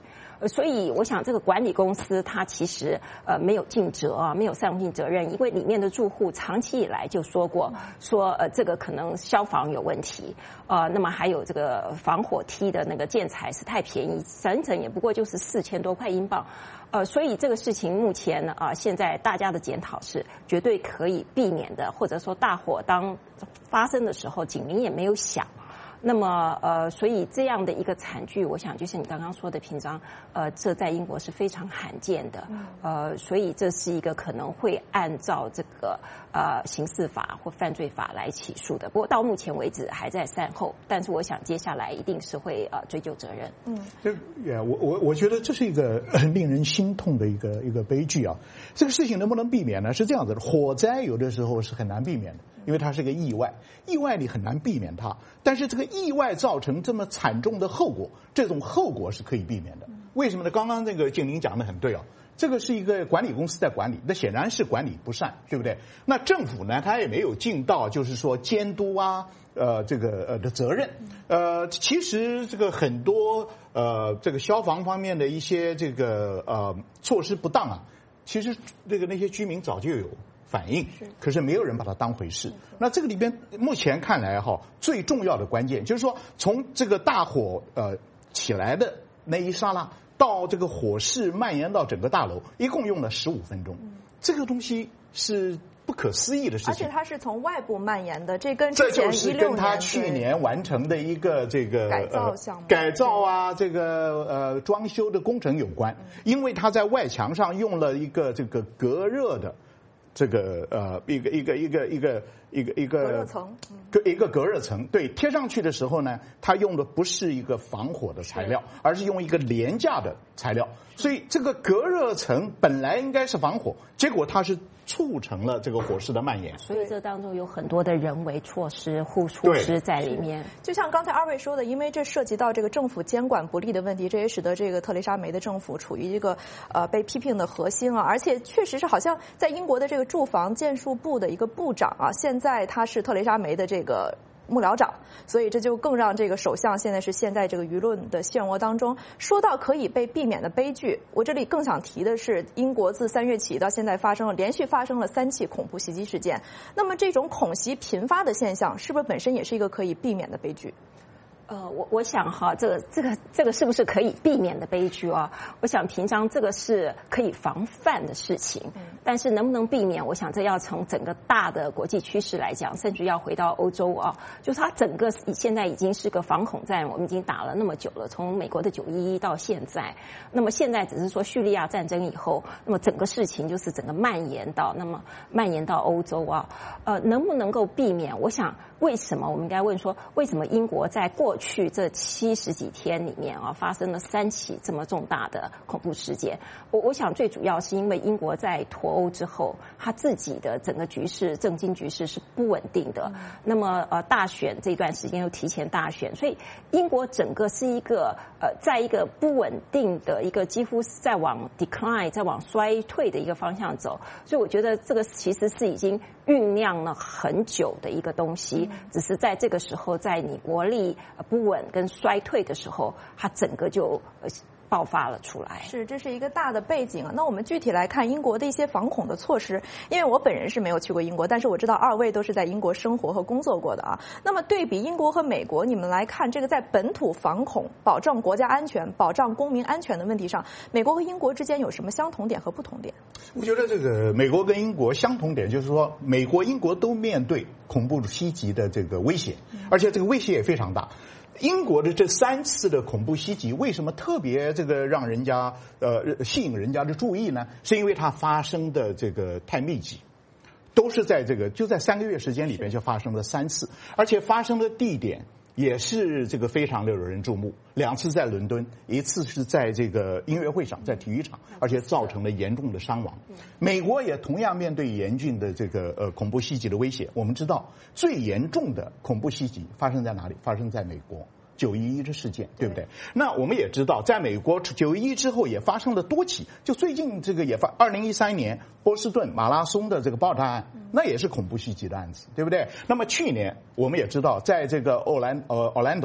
呃，所以我想这个管理公司它其实呃没有尽责啊，没有善尽责任，因为里面的住户长期以来就说过说呃这个可能消防有问题，呃，那么还有这个防火梯的那个建材是太便宜，整整也不过就是四千多块英镑。呃，所以这个事情目前呢，啊、呃，现在大家的检讨是绝对可以避免的，或者说大火当发生的时候，警铃也没有响。那么，呃，所以这样的一个惨剧，我想就是你刚刚说的，平章，呃，这在英国是非常罕见的，呃，所以这是一个可能会按照这个呃刑事法或犯罪法来起诉的。不过到目前为止还在善后，但是我想接下来一定是会呃追究责任。 嗯，这也我我我觉得这是一个令人心痛的一个一个悲剧啊。这个事情能不能避免呢？是这样子的，火灾有的时候是很难避免的。因为它是个意外，意外你很难避免它，但是这个意外造成这么惨重的后果，这种后果是可以避免的。为什么呢？刚刚那个静玲讲的很对啊，这个是一个管理公司在管理，那显然是管理不善，对不对？那政府呢，他也没有尽到就是说监督啊，呃，这个呃的责任。呃，其实这个很多呃这个消防方面的一些这个呃措施不当啊，其实这个那些居民早就有反应，可是没有人把它当回事。那这个里边目前看来哈，最重要的关键就是说，从这个大火呃起来的那一刹那，到这个火势蔓延到整个大楼，一共用了十五分钟。这个东西是不可思议的事情， 而且它是从外部蔓延的，这跟这就是跟他去年完成的一个这个改造项目、 呃、改造啊，这个呃装修的工程有关，因为他在外墙上用了一个这个隔热的。这个呃一个一个一个一个一个一个隔热层， 一个隔热层，对，贴上去的时候呢，它用的不是一个防火的材料，而是用一个廉价的材料，所以这个隔热层本来应该是防火，结果它是促成了这个火势的蔓延。 所以这当中有很多的人为措施、护措施在里面。 就像刚才二位说的，因为这涉及到这个政府监管不力的问题，这也使得这个特蕾莎梅的政府处于一个呃被批评的核心啊，而且确实是好像在英国的这个住房建筑部的一个部长啊，现在他是特蕾莎梅的这个幕僚长，所以这就更让这个首相现在是陷在这个舆论的漩涡当中。说到可以被避免的悲剧，我这里更想提的是，英国自三月起到现在发生了连续发生了三起恐怖袭击事件。那么这种恐袭频发的现象，是不是本身也是一个可以避免的悲剧？ 呃，我我想哈，这个这个这个是不是可以避免的悲剧啊？我想平常这个是可以防范的事情，但是能不能避免？我想这要从整个大的国际趋势来讲，甚至要回到欧洲啊，就是它整个现在已经是个防恐战，我们已经打了那么久了，从美国的九一一到现在，那么现在只是说叙利亚战争以后，那么整个事情就是整个蔓延到那么蔓延到欧洲啊，呃，能不能够避免？我想为什么我们应该问说，为什么英国在过过去这七十几天里面啊，发生了三起这么重大的恐怖事件。我我想最主要是因为英国在脱欧之后，他自己的整个局势、政经局势是不稳定的。嗯、那么呃，大选这段时间又提前大选，所以英国整个是一个呃，在一个不稳定的一个几乎是在往 decline、在往衰退的一个方向走。所以我觉得这个其实是已经酝酿了很久的一个东西，嗯、只是在这个时候，在你国力不稳跟衰退的时候，它整个就呃爆发了出来。 是，这是一个大的背景啊。那我们具体来看英国的一些防恐的措施，因为我本人是没有去过英国，但是我知道二位都是在英国生活和工作过的啊。那么对比英国和美国，你们来看这个在本土防恐、保障国家安全、保障公民安全的问题上，美国和英国之间有什么相同点和不同点？ 我觉得这个美国跟英国相同点就是说，美国、英国都面对恐怖袭击的这个威胁，而且这个威胁也非常大。英国的这三次的恐怖袭击，为什么特别这个让人家呃吸引人家的注意呢？是因为它发生的这个太密集，都是在这个就在三个月时间里边就发生了三次，而且发生的地点也是这个非常的惹人注目，两次在伦敦，一次是在这个音乐会上，在体育场，而且造成了严重的伤亡。美国也同样面对严峻的这个呃恐怖袭击的威胁。我们知道最严重的恐怖袭击发生在哪里？发生在美国。九一一的事件，对不对？那我们也知道，在美国九一一之后也发生了多起，就最近这个也发，二零一三年波士顿马拉松的这个爆炸案，那也是恐怖袭击的案子，对不对？那么去年我们也知道，在这个奥兰呃奥兰多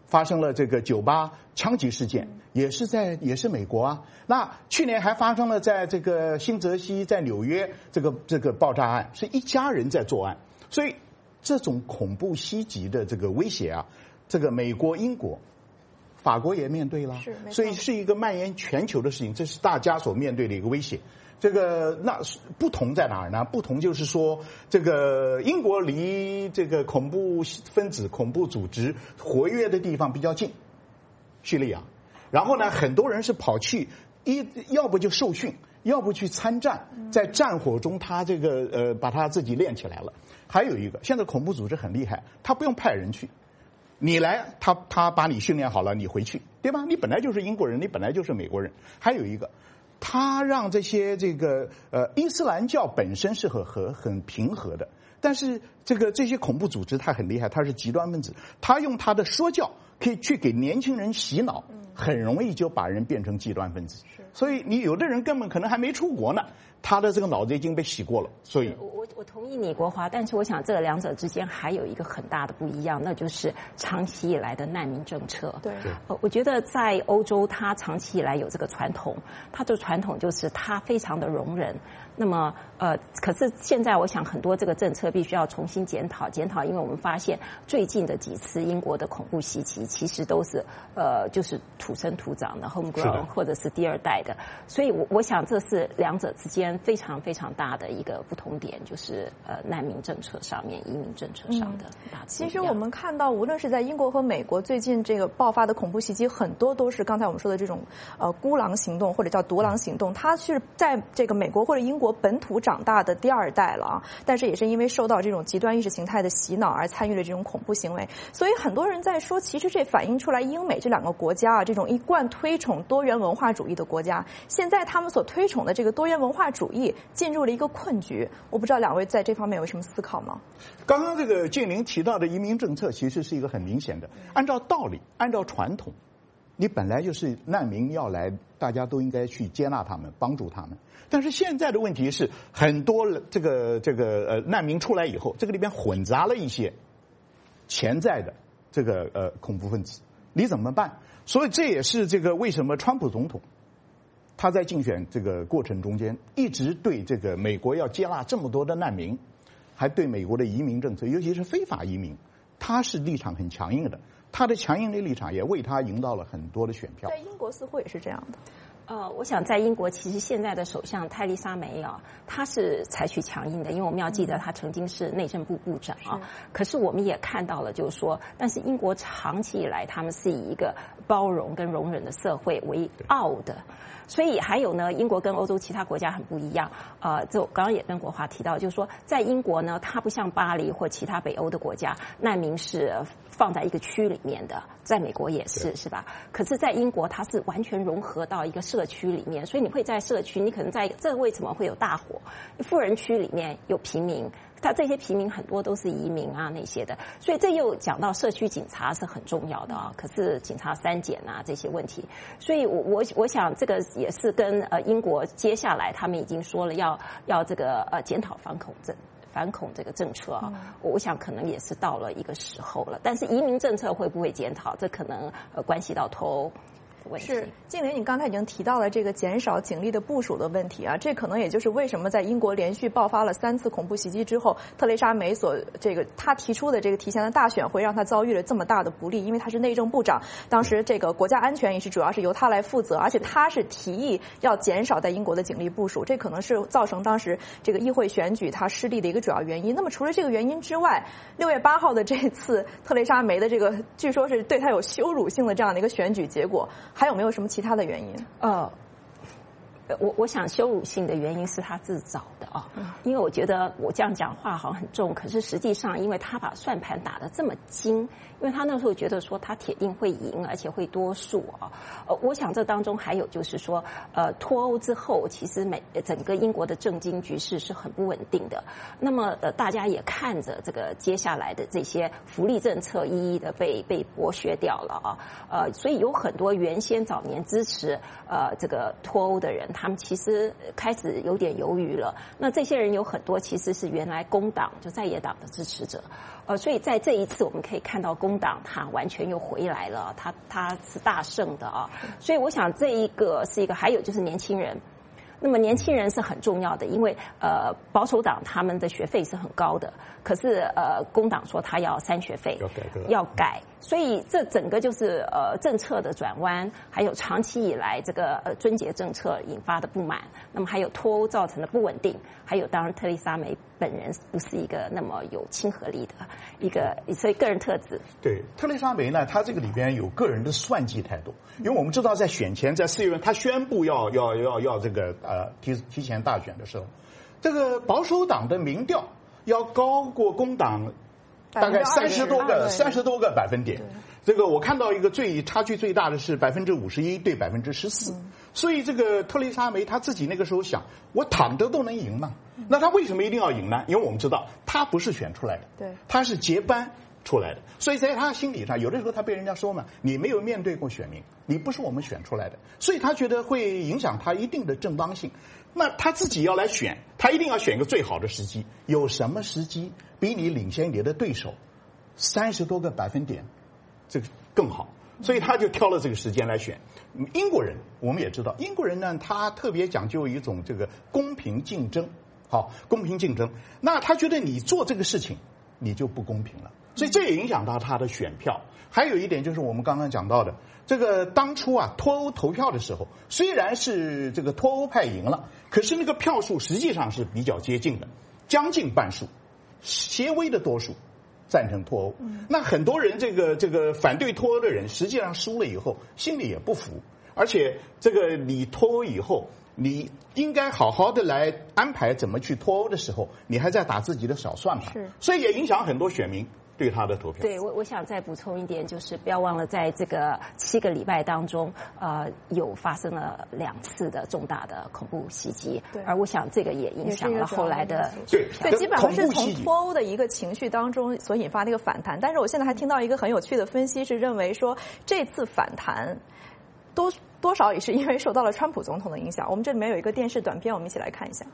发生了这个酒吧枪击事件，也是在也是美国啊。那去年还发生了在这个新泽西、在纽约这个这个爆炸案，是一家人在作案。所以这种恐怖袭击的这个威胁啊，这个美国、英国、法国也面对了，所以是一个蔓延全球的事情，这是大家所面对的一个威胁。这个那不同在哪儿呢？不同就是说，这个英国离这个恐怖分子、恐怖组织活跃的地方比较近，叙利亚。然后呢，很多人是跑去一，要不就受训，要不去参战，在战火中他这个呃把他自己练起来了。还有一个，现在恐怖组织很厉害，他不用派人去，你来，他他把你训练好了，你回去，对吧？你本来就是英国人，你本来就是美国人。还有一个。他让这些这个呃伊斯兰教本身是很和很平和的，但是这个这些恐怖组织他很厉害，他是极端分子，他用他的说教可以去给年轻人洗脑，很容易就把人变成极端分子。所以你有的人根本可能还没出国呢，他的这个脑子已经被洗过了。所以， 我我我同意你国华，但是我想这两者之间还有一个很大的不一样，那就是长期以来的难民政策。 对， 呃，我觉得在欧洲，它长期以来有这个传统，它的传统就是它非常的容忍。那么，呃，可是现在我想很多这个政策必须要重新检讨，检讨，因为我们发现最近的几次英国的恐怖袭击，其实都是呃就是土生土长的 homegrown 或者是第二代的，所以我我想这是两者之间非常非常大的一个不同点，就是呃难民政策上面、移民政策上的大。 其实我们看到，无论是在英国和美国，最近这个爆发的恐怖袭击，很多都是刚才我们说的这种呃孤狼行动或者叫独狼行动，它是在这个美国或者英国本土长大的第二代了啊，但是也是因为受到这种极端意识形态的洗脑而参与了这种恐怖行为，所以很多人在说，其实这反映出来英美这两个国家啊，这种一贯推崇多元文化主义的国家，现在他们所推崇的这个多元文化主义进入了一个困局。我不知道两位在这方面有什么思考吗？ 刚刚这个建林提到的移民政策，其实是一个很明显的，按照道理，按照传统，你本来就是难民要来，大家都应该去接纳他们，帮助他们。但是现在的问题是，很多这个这个呃难民出来以后，这个里边混杂了一些潜在的这个呃恐怖分子，你怎么办？所以这也是这个为什么川普总统他在竞选这个过程中间，一直对这个美国要接纳这么多的难民，还对美国的移民政策，尤其是非法移民，他是立场很强硬的。他的强硬的立场也为他赢到了很多的选票。 在英国似乎也是这样的。 呃，我想在英国，其实现在的首相泰丽莎梅啊，她是采取强硬的，因为我们要记得她曾经是内政部部长啊。可是我们也看到了，就是说，但是英国长期以来，他们是以一个包容跟容忍的社会为傲的。所以还有呢，英国跟欧洲其他国家很不一样。呃，就刚刚也跟国华提到，就是说，在英国呢，它不像巴黎或其他北欧的国家，难民是放在一个区里面的，在美国也是，是吧？可是，在英国，它是完全融合到一个社区里面，所以你会在社区，你可能在这为什么会有大火？富人区里面有平民。他这些平民很多都是移民啊那些的，所以这又讲到社区警察是很重要的啊。可是警察删减啊这些问题，所以我我我想这个也是跟呃英国接下来他们已经说了要要这个呃检讨反恐政反恐这个政策啊，我想可能也是到了一个时候了。但是移民政策会不会检讨，这可能呃关系到脱欧。 是，静玲，你刚才已经提到了这个减少警力的部署的问题啊，这可能也就是为什么在英国连续爆发了三次恐怖袭击之后，特蕾莎梅所这个她提出的这个提前的大选会让她遭遇了这么大的不利，因为她是内政部长，当时这个国家安全也是主要是由她来负责，而且她是提议要减少在英国的警力部署，这可能是造成当时这个议会选举它失利的一个主要原因。那么除了这个原因之外，六月八号的这次特蕾莎梅的这个据说是对她有羞辱性的这样的一个选举结果，还有没有什么其他的原因？ 呃，我我想羞辱性的原因是他自找的啊，因为我觉得我这样讲话好像很重，可是实际上因为他把算盘打得这么精，因为他那时候觉得说他铁定会赢，而且会多数啊。呃，我想这当中还有就是说，呃，脱欧之后，其实美整个英国的政经局势是很不稳定的。那么呃，大家也看着这个接下来的这些福利政策一一的被被剥削掉了啊。呃，所以有很多原先早年支持呃这个脱欧的人， 他们其实开始有点犹豫了。那这些人有很多其实是原来工党就在野党的支持者，呃，所以在这一次我们可以看到工党它完全又回来了，它它是大胜的啊。所以我想这一个是一个，还有就是年轻人。那么年轻人是很重要的，因为呃保守党他们的学费是很高的，可是呃工党说他要删学费， 要改革， 要改，所以这整个就是呃政策的转弯，还有长期以来这个呃尊节政策引发的不满，那么还有脱欧造成的不稳定，还有当然特蕾莎梅本人不是一个那么有亲和力的一个，所以个人特质。 对，特蕾莎梅呢，她这个里边有个人的算计态度，因为我们知道在选前，在四月份她宣布要要要要这个呃提提前大选的时候，这个保守党的民调要高过工党大概三十多个三十多个百分点。这个我看到一个最差距最大的是百分之五十一对百分之十四，所以这个特蕾莎梅她自己那个时候想，我躺着都能赢嘛，那她为什么一定要赢呢？因为我们知道她不是选出来的， 对， 她是接班出来的，所以在她心理上，有的时候她被人家说嘛，你没有面对过选民，你不是我们选出来的，所以她觉得会影响她一定的正当性。那她自己要来选，她一定要选一个最好的时机。有什么时机比你领先你的对手三十多个百分点？这个更好，所以他就挑了这个时间来选。英国人我们也知道，英国人呢，他特别讲究一种这个公平竞争，好，公平竞争。那他觉得你做这个事情，你就不公平了，所以这也影响到他的选票。还有一点就是我们刚刚讲到的，这个当初啊脱欧投票的时候，虽然是这个脱欧派赢了，可是那个票数实际上是比较接近的，将近半数，些微的多数赞成脱欧。那很多人这个这个反对脱欧的人，实际上输了以后心里也不服，而且这个你脱欧以后，你应该好好的来安排怎么去脱欧的时候，你还在打自己的小算盘，所以也影响很多选民对他的投票。 对，我我想再补充一点，就是不要忘了，在这个七个礼拜当中，呃，有发生了两次的重大的恐怖袭击，而我想这个也影响了后来的对对，基本上是从脱欧的一个情绪当中所引发的一个反弹。但是我现在还听到一个很有趣的分析，是认为说这次反弹多多少也是因为受到了川普总统的影响。我们这里面有一个电视短片，我们一起来看一下。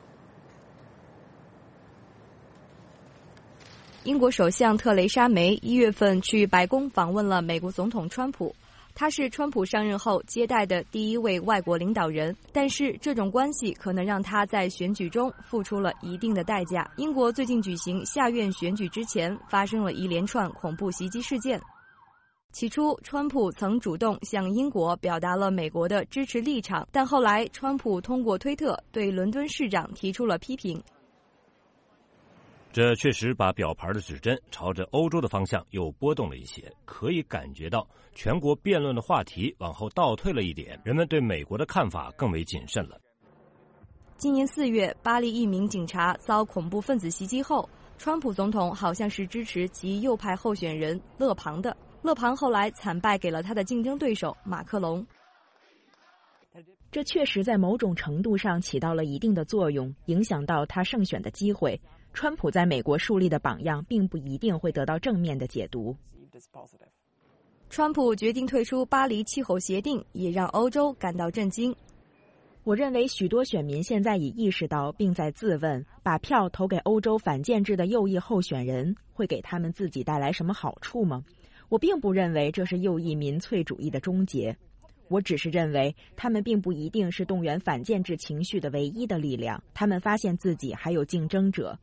英国首相特蕾莎梅一月份去白宫访问了美国总统川普，她是川普上任后接待的第一位外国领导人，但是这种关系可能让她在选举中付出了一定的代价。英国最近举行下院选举之前，发生了一连串恐怖袭击事件。起初，川普曾主动向英国表达了美国的支持立场，但后来川普通过推特对伦敦市长提出了批评。 这确实把表盘的指针朝着欧洲的方向又拨动了一些，可以感觉到全国辩论的话题往后倒退了一点，人们对美国的看法更为谨慎了。 今年四月，巴黎一名警察遭恐怖分子袭击后，川普总统好像是支持其右派候选人勒庞的，勒庞后来惨败给了他的竞争对手马克龙。 这确实在某种程度上起到了一定的作用，影响到他胜选的机会。川普在美国树立的榜样并不一定会得到正面的解读。 川普决定退出巴黎气候协定，也让欧洲感到震惊。 我认为许多选民现在已意识到，并在自问，把票投给欧洲反建制的右翼候选人会给他们自己带来什么好处吗？我并不认为这是右翼民粹主义的终结，我只是认为他们并不一定是动员反建制情绪的唯一的力量，他们发现自己还有竞争者。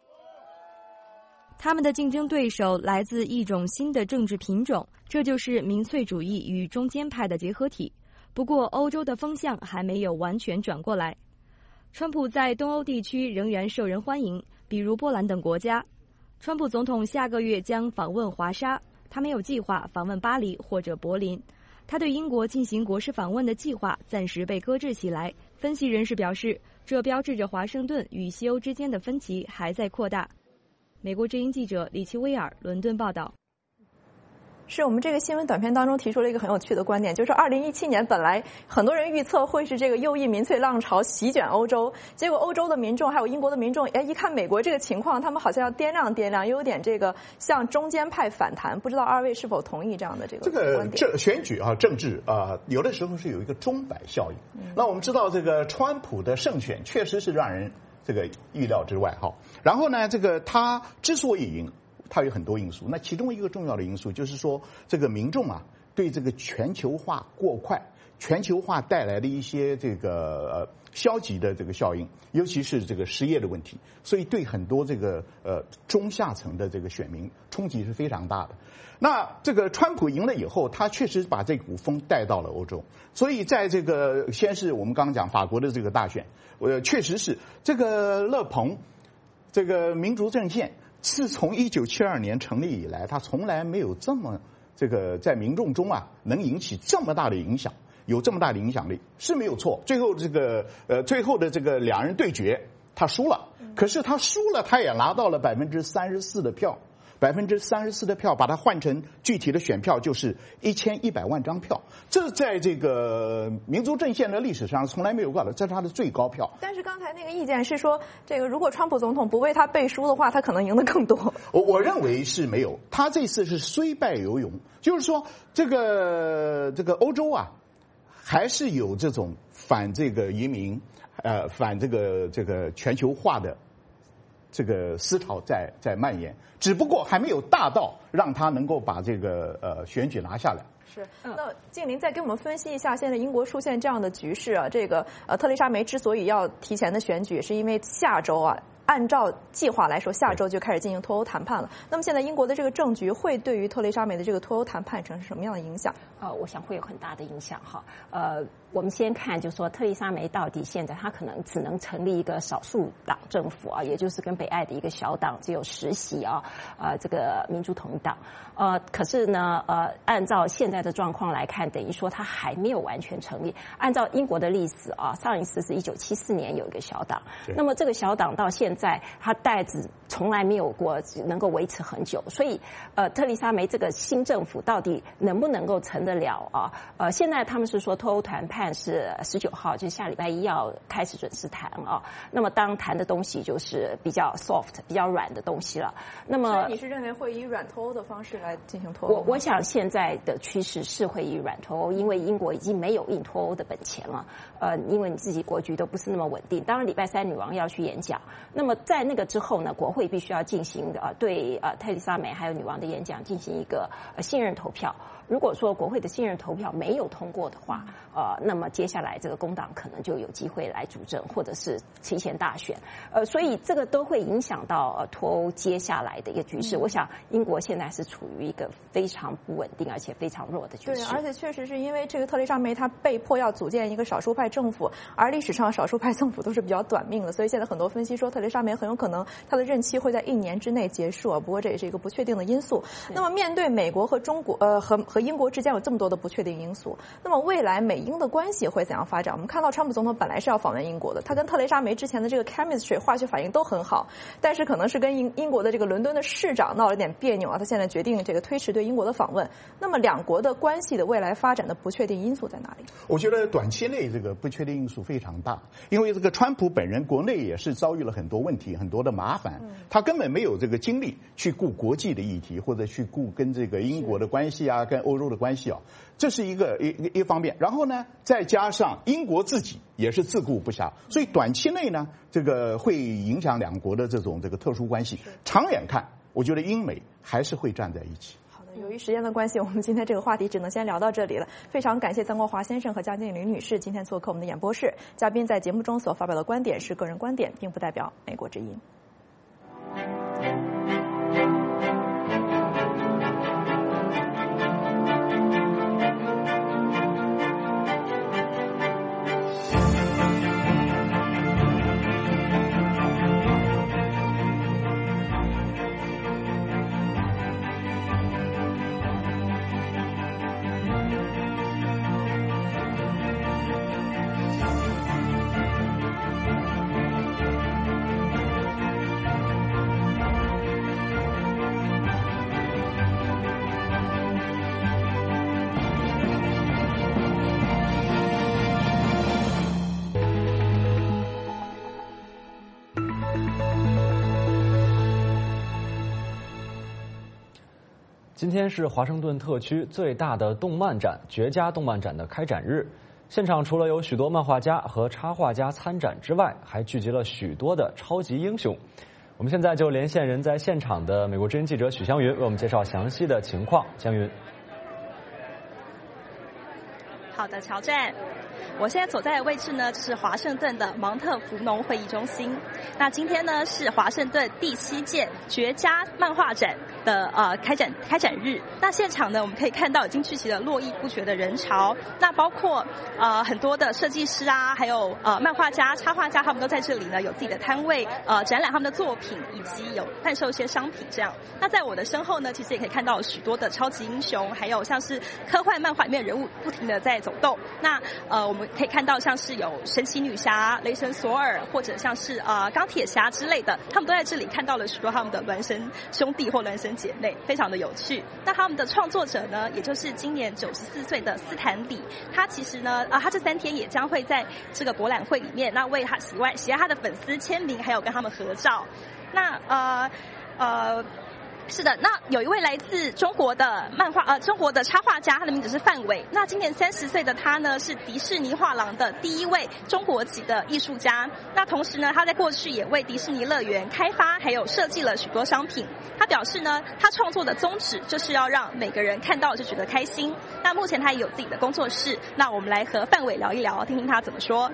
他们的竞争对手来自一种新的政治品种，这就是民粹主义与中间派的结合体。不过，欧洲的风向还没有完全转过来。川普在东欧地区仍然受人欢迎，比如波兰等国家。川普总统下个月将访问华沙，他没有计划访问巴黎或者柏林。他对英国进行国事访问的计划暂时被搁置起来。分析人士表示，这标志着华盛顿与西欧之间的分歧还在扩大。美国之音记者李奇威尔伦敦报道。 是我们这个新闻短片当中提出了一个很有趣的观点，就是二零一七年本来很多人预测会是这个右翼民粹浪潮席卷欧洲，结果欧洲的民众还有英国的民众，哎，一看美国这个情况，他们好像要掂量掂量，又有点这个向中间派反弹。不知道二位是否同意这样的这个观点？ 这个这选举啊，政治啊，有的时候是有一个钟摆效应。嗯、那我们知道，这个川普的胜选确实是让人这个预料之外哈。然后呢，这个他之所以赢。它有很多因素，那其中一个重要的因素就是说，这个民众啊，对这个全球化过快、全球化带来的一些这个呃消极的这个效应，尤其是这个失业的问题，所以对很多这个呃中下层的这个选民冲击是非常大的。那这个川普赢了以后，他确实把这股风带到了欧洲，所以在这个先是我们刚刚讲法国的这个大选，呃，确实是这个勒庞这个民族阵线。自从一九七二年成立以来，他从来没有这么这个在民众中啊能引起这么大的影响，有这么大的影响力是没有错。最后这个呃最后的这个两人对决，他输了，可是他输了，他也拿到了百分之三十四的票，百分之三十四的票，把它换成具体的选票就是一千一百万张票，这在这个民族阵线的历史上从来没有过的，这是他的最高票。 但是刚才那个意见是说，这个如果川普总统不为他背书的话，他可能赢得更多。 我我认为是没有，他这次是虽败犹荣，就是说这个这个欧洲啊，还是有这种反这个移民，呃，反这个这个全球化的这个思潮在在蔓延，只不过还没有大到让他能够把这个呃选举拿下来。 是，那静玲再给我们分析一下，现在英国出现这样的局势啊，这个呃特蕾莎梅之所以要提前的选举，是因为下周啊。按照计划来说，下周就开始进行脱欧谈判了。那么现在英国的这个政局会对于特蕾莎梅的这个脱欧谈判产生什么样的影响？ 呃，我想会有很大的影响哈。呃，我们先看，就是说特蕾莎梅到底现在她可能只能成立一个少数党政府啊，也就是跟北爱的一个小党只有十席啊，呃，这个民主统一党。呃，可是呢，呃，按照现在的状况来看，等于说它还没有完全成立。按照英国的历史啊，上一次是一九七四年有一个小党，那么这个小党到现在。在他代子从来没有过能够维持很久，所以呃，特蕾莎梅这个新政府到底能不能够成得了啊？呃，现在他们是说脱欧谈判是十九号，就是下礼拜一要开始准时谈啊。那么当谈的东西就是比较 soft、比较软的东西了。那么， 所以你是认为会以软脱欧的方式来进行脱欧？ 我我想现在的趋势是会以软脱欧，因为英国已经没有硬脱欧的本钱了。呃，因为你自己国局都不是那么稳定。当然，礼拜三女王要去演讲，那么在那个之后呢，国会必须要进行呃对呃特蕾莎梅还有女王的演讲进行一个呃信任投票。如果说国会的信任投票没有通过的话，呃，那么接下来这个工党可能就有机会来主政，或者是提前大选。呃，所以这个都会影响到呃脱欧接下来的一个局势。嗯、我想英国现在是处于一个非常不稳定而且非常弱的局势。 对，而且确实是因为这个特蕾莎梅她被迫要组建一个少数派政府，而历史上少数派政府都是比较短命的，所以现在很多分析说特蕾莎梅很有可能她的任期会在一年之内结束。不过这也是一个不确定的因素。那么面对美国和中国呃和和英国之间有这么多的不确定因素，那么未来美英的关系会怎样发展？我们看到川普总统本来是要访问英国的，他跟特蕾莎梅之前的这个 chemistry 化学反应都很好，但是可能是跟英英国的这个伦敦的市长闹了点别扭啊，他现在决定这个推迟对英国的访问。那么两国的关系的未来发展的不确定因素在哪里？ 我觉得短期内这个不确定因素非常大，因为这个川普本人国内也是遭遇了很多问题，很多的麻烦，他根本没有这个精力去顾国际的议题，或者去顾跟这个英国的关系啊，跟欧洲的关系啊，这是一个一一方面。然后呢，再加上英国自己也是自顾不暇，所以短期内呢，这个会影响两国的这种这个特殊关系。长远看，我觉得英美还是会站在一起。 由于时间的关系，我们今天这个话题只能先聊到这里了。非常感谢曾国华先生和江静玲女士今天做客我们的演播室。嘉宾在节目中所发表的观点是个人观点，并不代表美国之音。 今天是华盛顿特区最大的动漫展——绝佳动漫展的开展日。现场除了有许多漫画家和插画家参展之外，还聚集了许多的超级英雄。我们现在就连线人在现场的美国之音记者许湘云，为我们介绍详细的情况。湘云。 好的，乔战。我现在所在的位置呢，是华盛顿的芒特福农会议中心。那今天呢是华盛顿第七届绝佳漫画展的呃开展开展日。那现场呢，我们可以看到已经聚集了络绎不绝的人潮。那包括呃很多的设计师啊，还有呃漫画家、插画家，他们都在这里呢有自己的摊位，呃展览他们的作品，以及有贩售一些商品这样。那在我的身后呢，其实也可以看到许多的超级英雄，还有像是科幻漫画里面的人物不停的在走动。那呃我们可以看到像是有神奇女侠、雷神索尔，或者像是呃钢铁侠之类的，他们都在这里看到了许多他们的孪生兄弟或孪生姐妹，非常的有趣。那他们的创作者呢，也就是今年九十四岁的斯坦李，他其实呢，啊，他这三天也将会在这个博览会里面，那为他喜欢喜爱他的粉丝签名，还有跟他们合照。那呃呃。是的，那有一位来自中国的漫画呃中国的插画家，他的名字是范伟。那今年三十岁的他呢，是迪士尼画廊的第一位中国籍的艺术家。那同时呢，他在过去也为迪士尼乐园开发还有设计了许多商品。他表示呢，他创作的宗旨就是要让每个人看到就觉得开心。那目前他也有自己的工作室。那我们来和范伟聊一聊，听听他怎么说。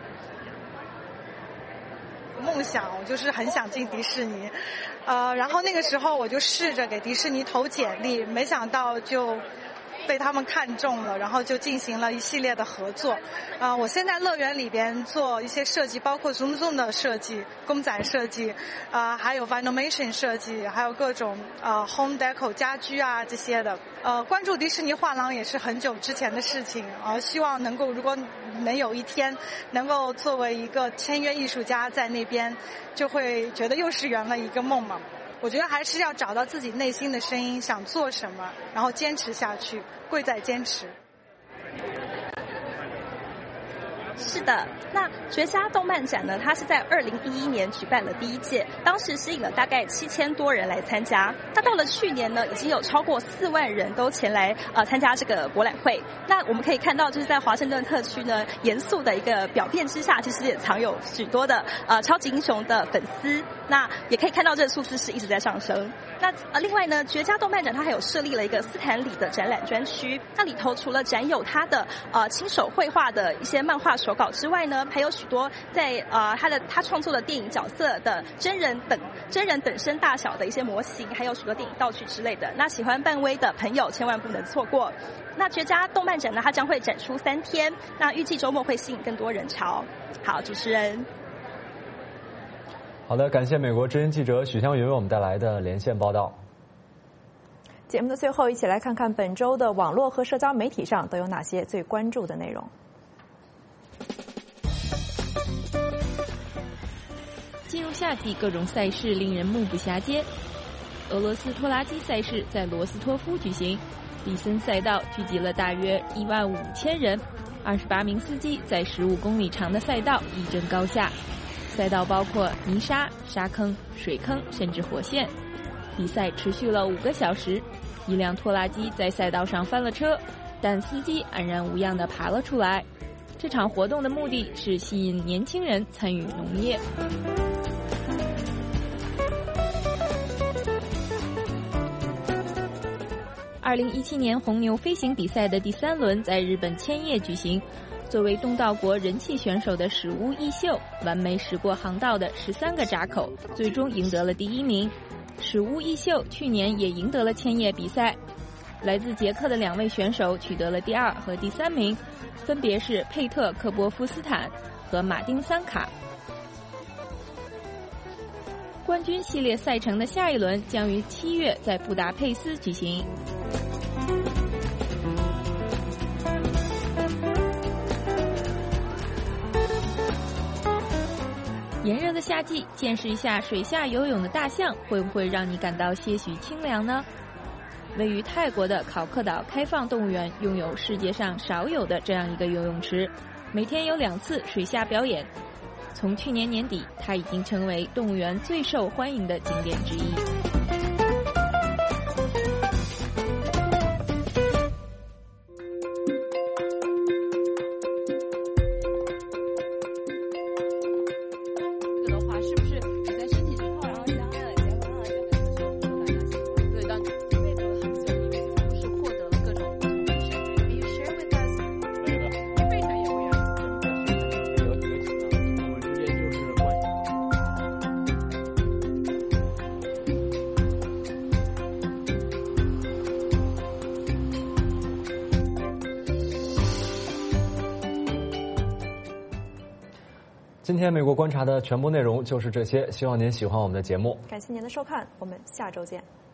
梦想，我就是很想进迪士尼，呃，然后那个时候我就试着给迪士尼投简历，没想到就被他们看中了，然后就进行了一系列的合作。呃，我现在乐园里边做一些设计，包括 Zoom Zoom 的设计、公仔设计，呃，还有 Vinylmation 设计，还有各种呃 Home Deco 家居啊这些的。呃，关注迪士尼画廊也是很久之前的事情，呃，希望能够如果能有一天能够作为一个签约艺术家在那边，就会觉得又是圆了一个梦嘛。我觉得还是要找到自己内心的声音，想做什么，然后坚持下去，贵在坚持。 是的，那绝佳动漫展呢，它是在二零一一年举办了第一届，当时吸引了大概七千多人来参加。那到了去年呢，已经有超过四万人都前来呃参加这个博览会。那我们可以看到，就是在华盛顿特区呢，严肃的一个表面之下，其实也藏有许多的呃超级英雄的粉丝。那也可以看到这个数字是一直在上升。那呃另外呢，绝佳动漫展它还有设立了一个斯坦李的展览专区，那里头除了展有他的呃亲手绘画的一些漫画手稿之外呢，还有许多在呃他的他创作的电影角色的真人等真人等身大小的一些模型，还有许多电影道具之类的。那喜欢漫威的朋友千万不能错过。那绝佳动漫展呢，它将会展出三天，那预计周末会吸引更多人潮。好，主持人。 好的，感谢美国之音记者许湘云为我们带来的连线报道。 节目的最后，一起来看看本周的网络和社交媒体上都有哪些最关注的内容。 进入夏季，各种赛事令人目不暇接。俄罗斯拖拉机赛事在罗斯托夫举行，比森赛道聚集了大约一万五千人，二十八名司机在十五公里长的赛道一争高下。赛道包括泥沙、沙坑、水坑，甚至火线。比赛持续了五个小时，一辆拖拉机在赛道上翻了车，但司机安然无恙地爬了出来。这场活动的目的是吸引年轻人参与农业。二零一七年红牛飞行比赛的第三轮在日本千叶举行。作为东道国人气选手的史屋义秀，完美驶过航道的十三个闸口，最终赢得了第一名。史屋义秀去年也赢得了千叶比赛。来自捷克的两位选手取得了第二和第三名，分别是佩特科波夫斯坦和马丁桑卡。冠军系列赛程的下一轮将于七月在布达佩斯举行。炎热的夏季，见识一下水下游泳的大象，会不会让你感到些许清凉呢？位于泰国的考克岛开放动物园拥有世界上少有的这样一个游泳池，每天有两次水下表演。从去年年底，它已经成为动物园最受欢迎的景点之一。 今天美国观察的全部内容就是这些，希望您喜欢我们的节目。 感谢您的收看，我们下周见。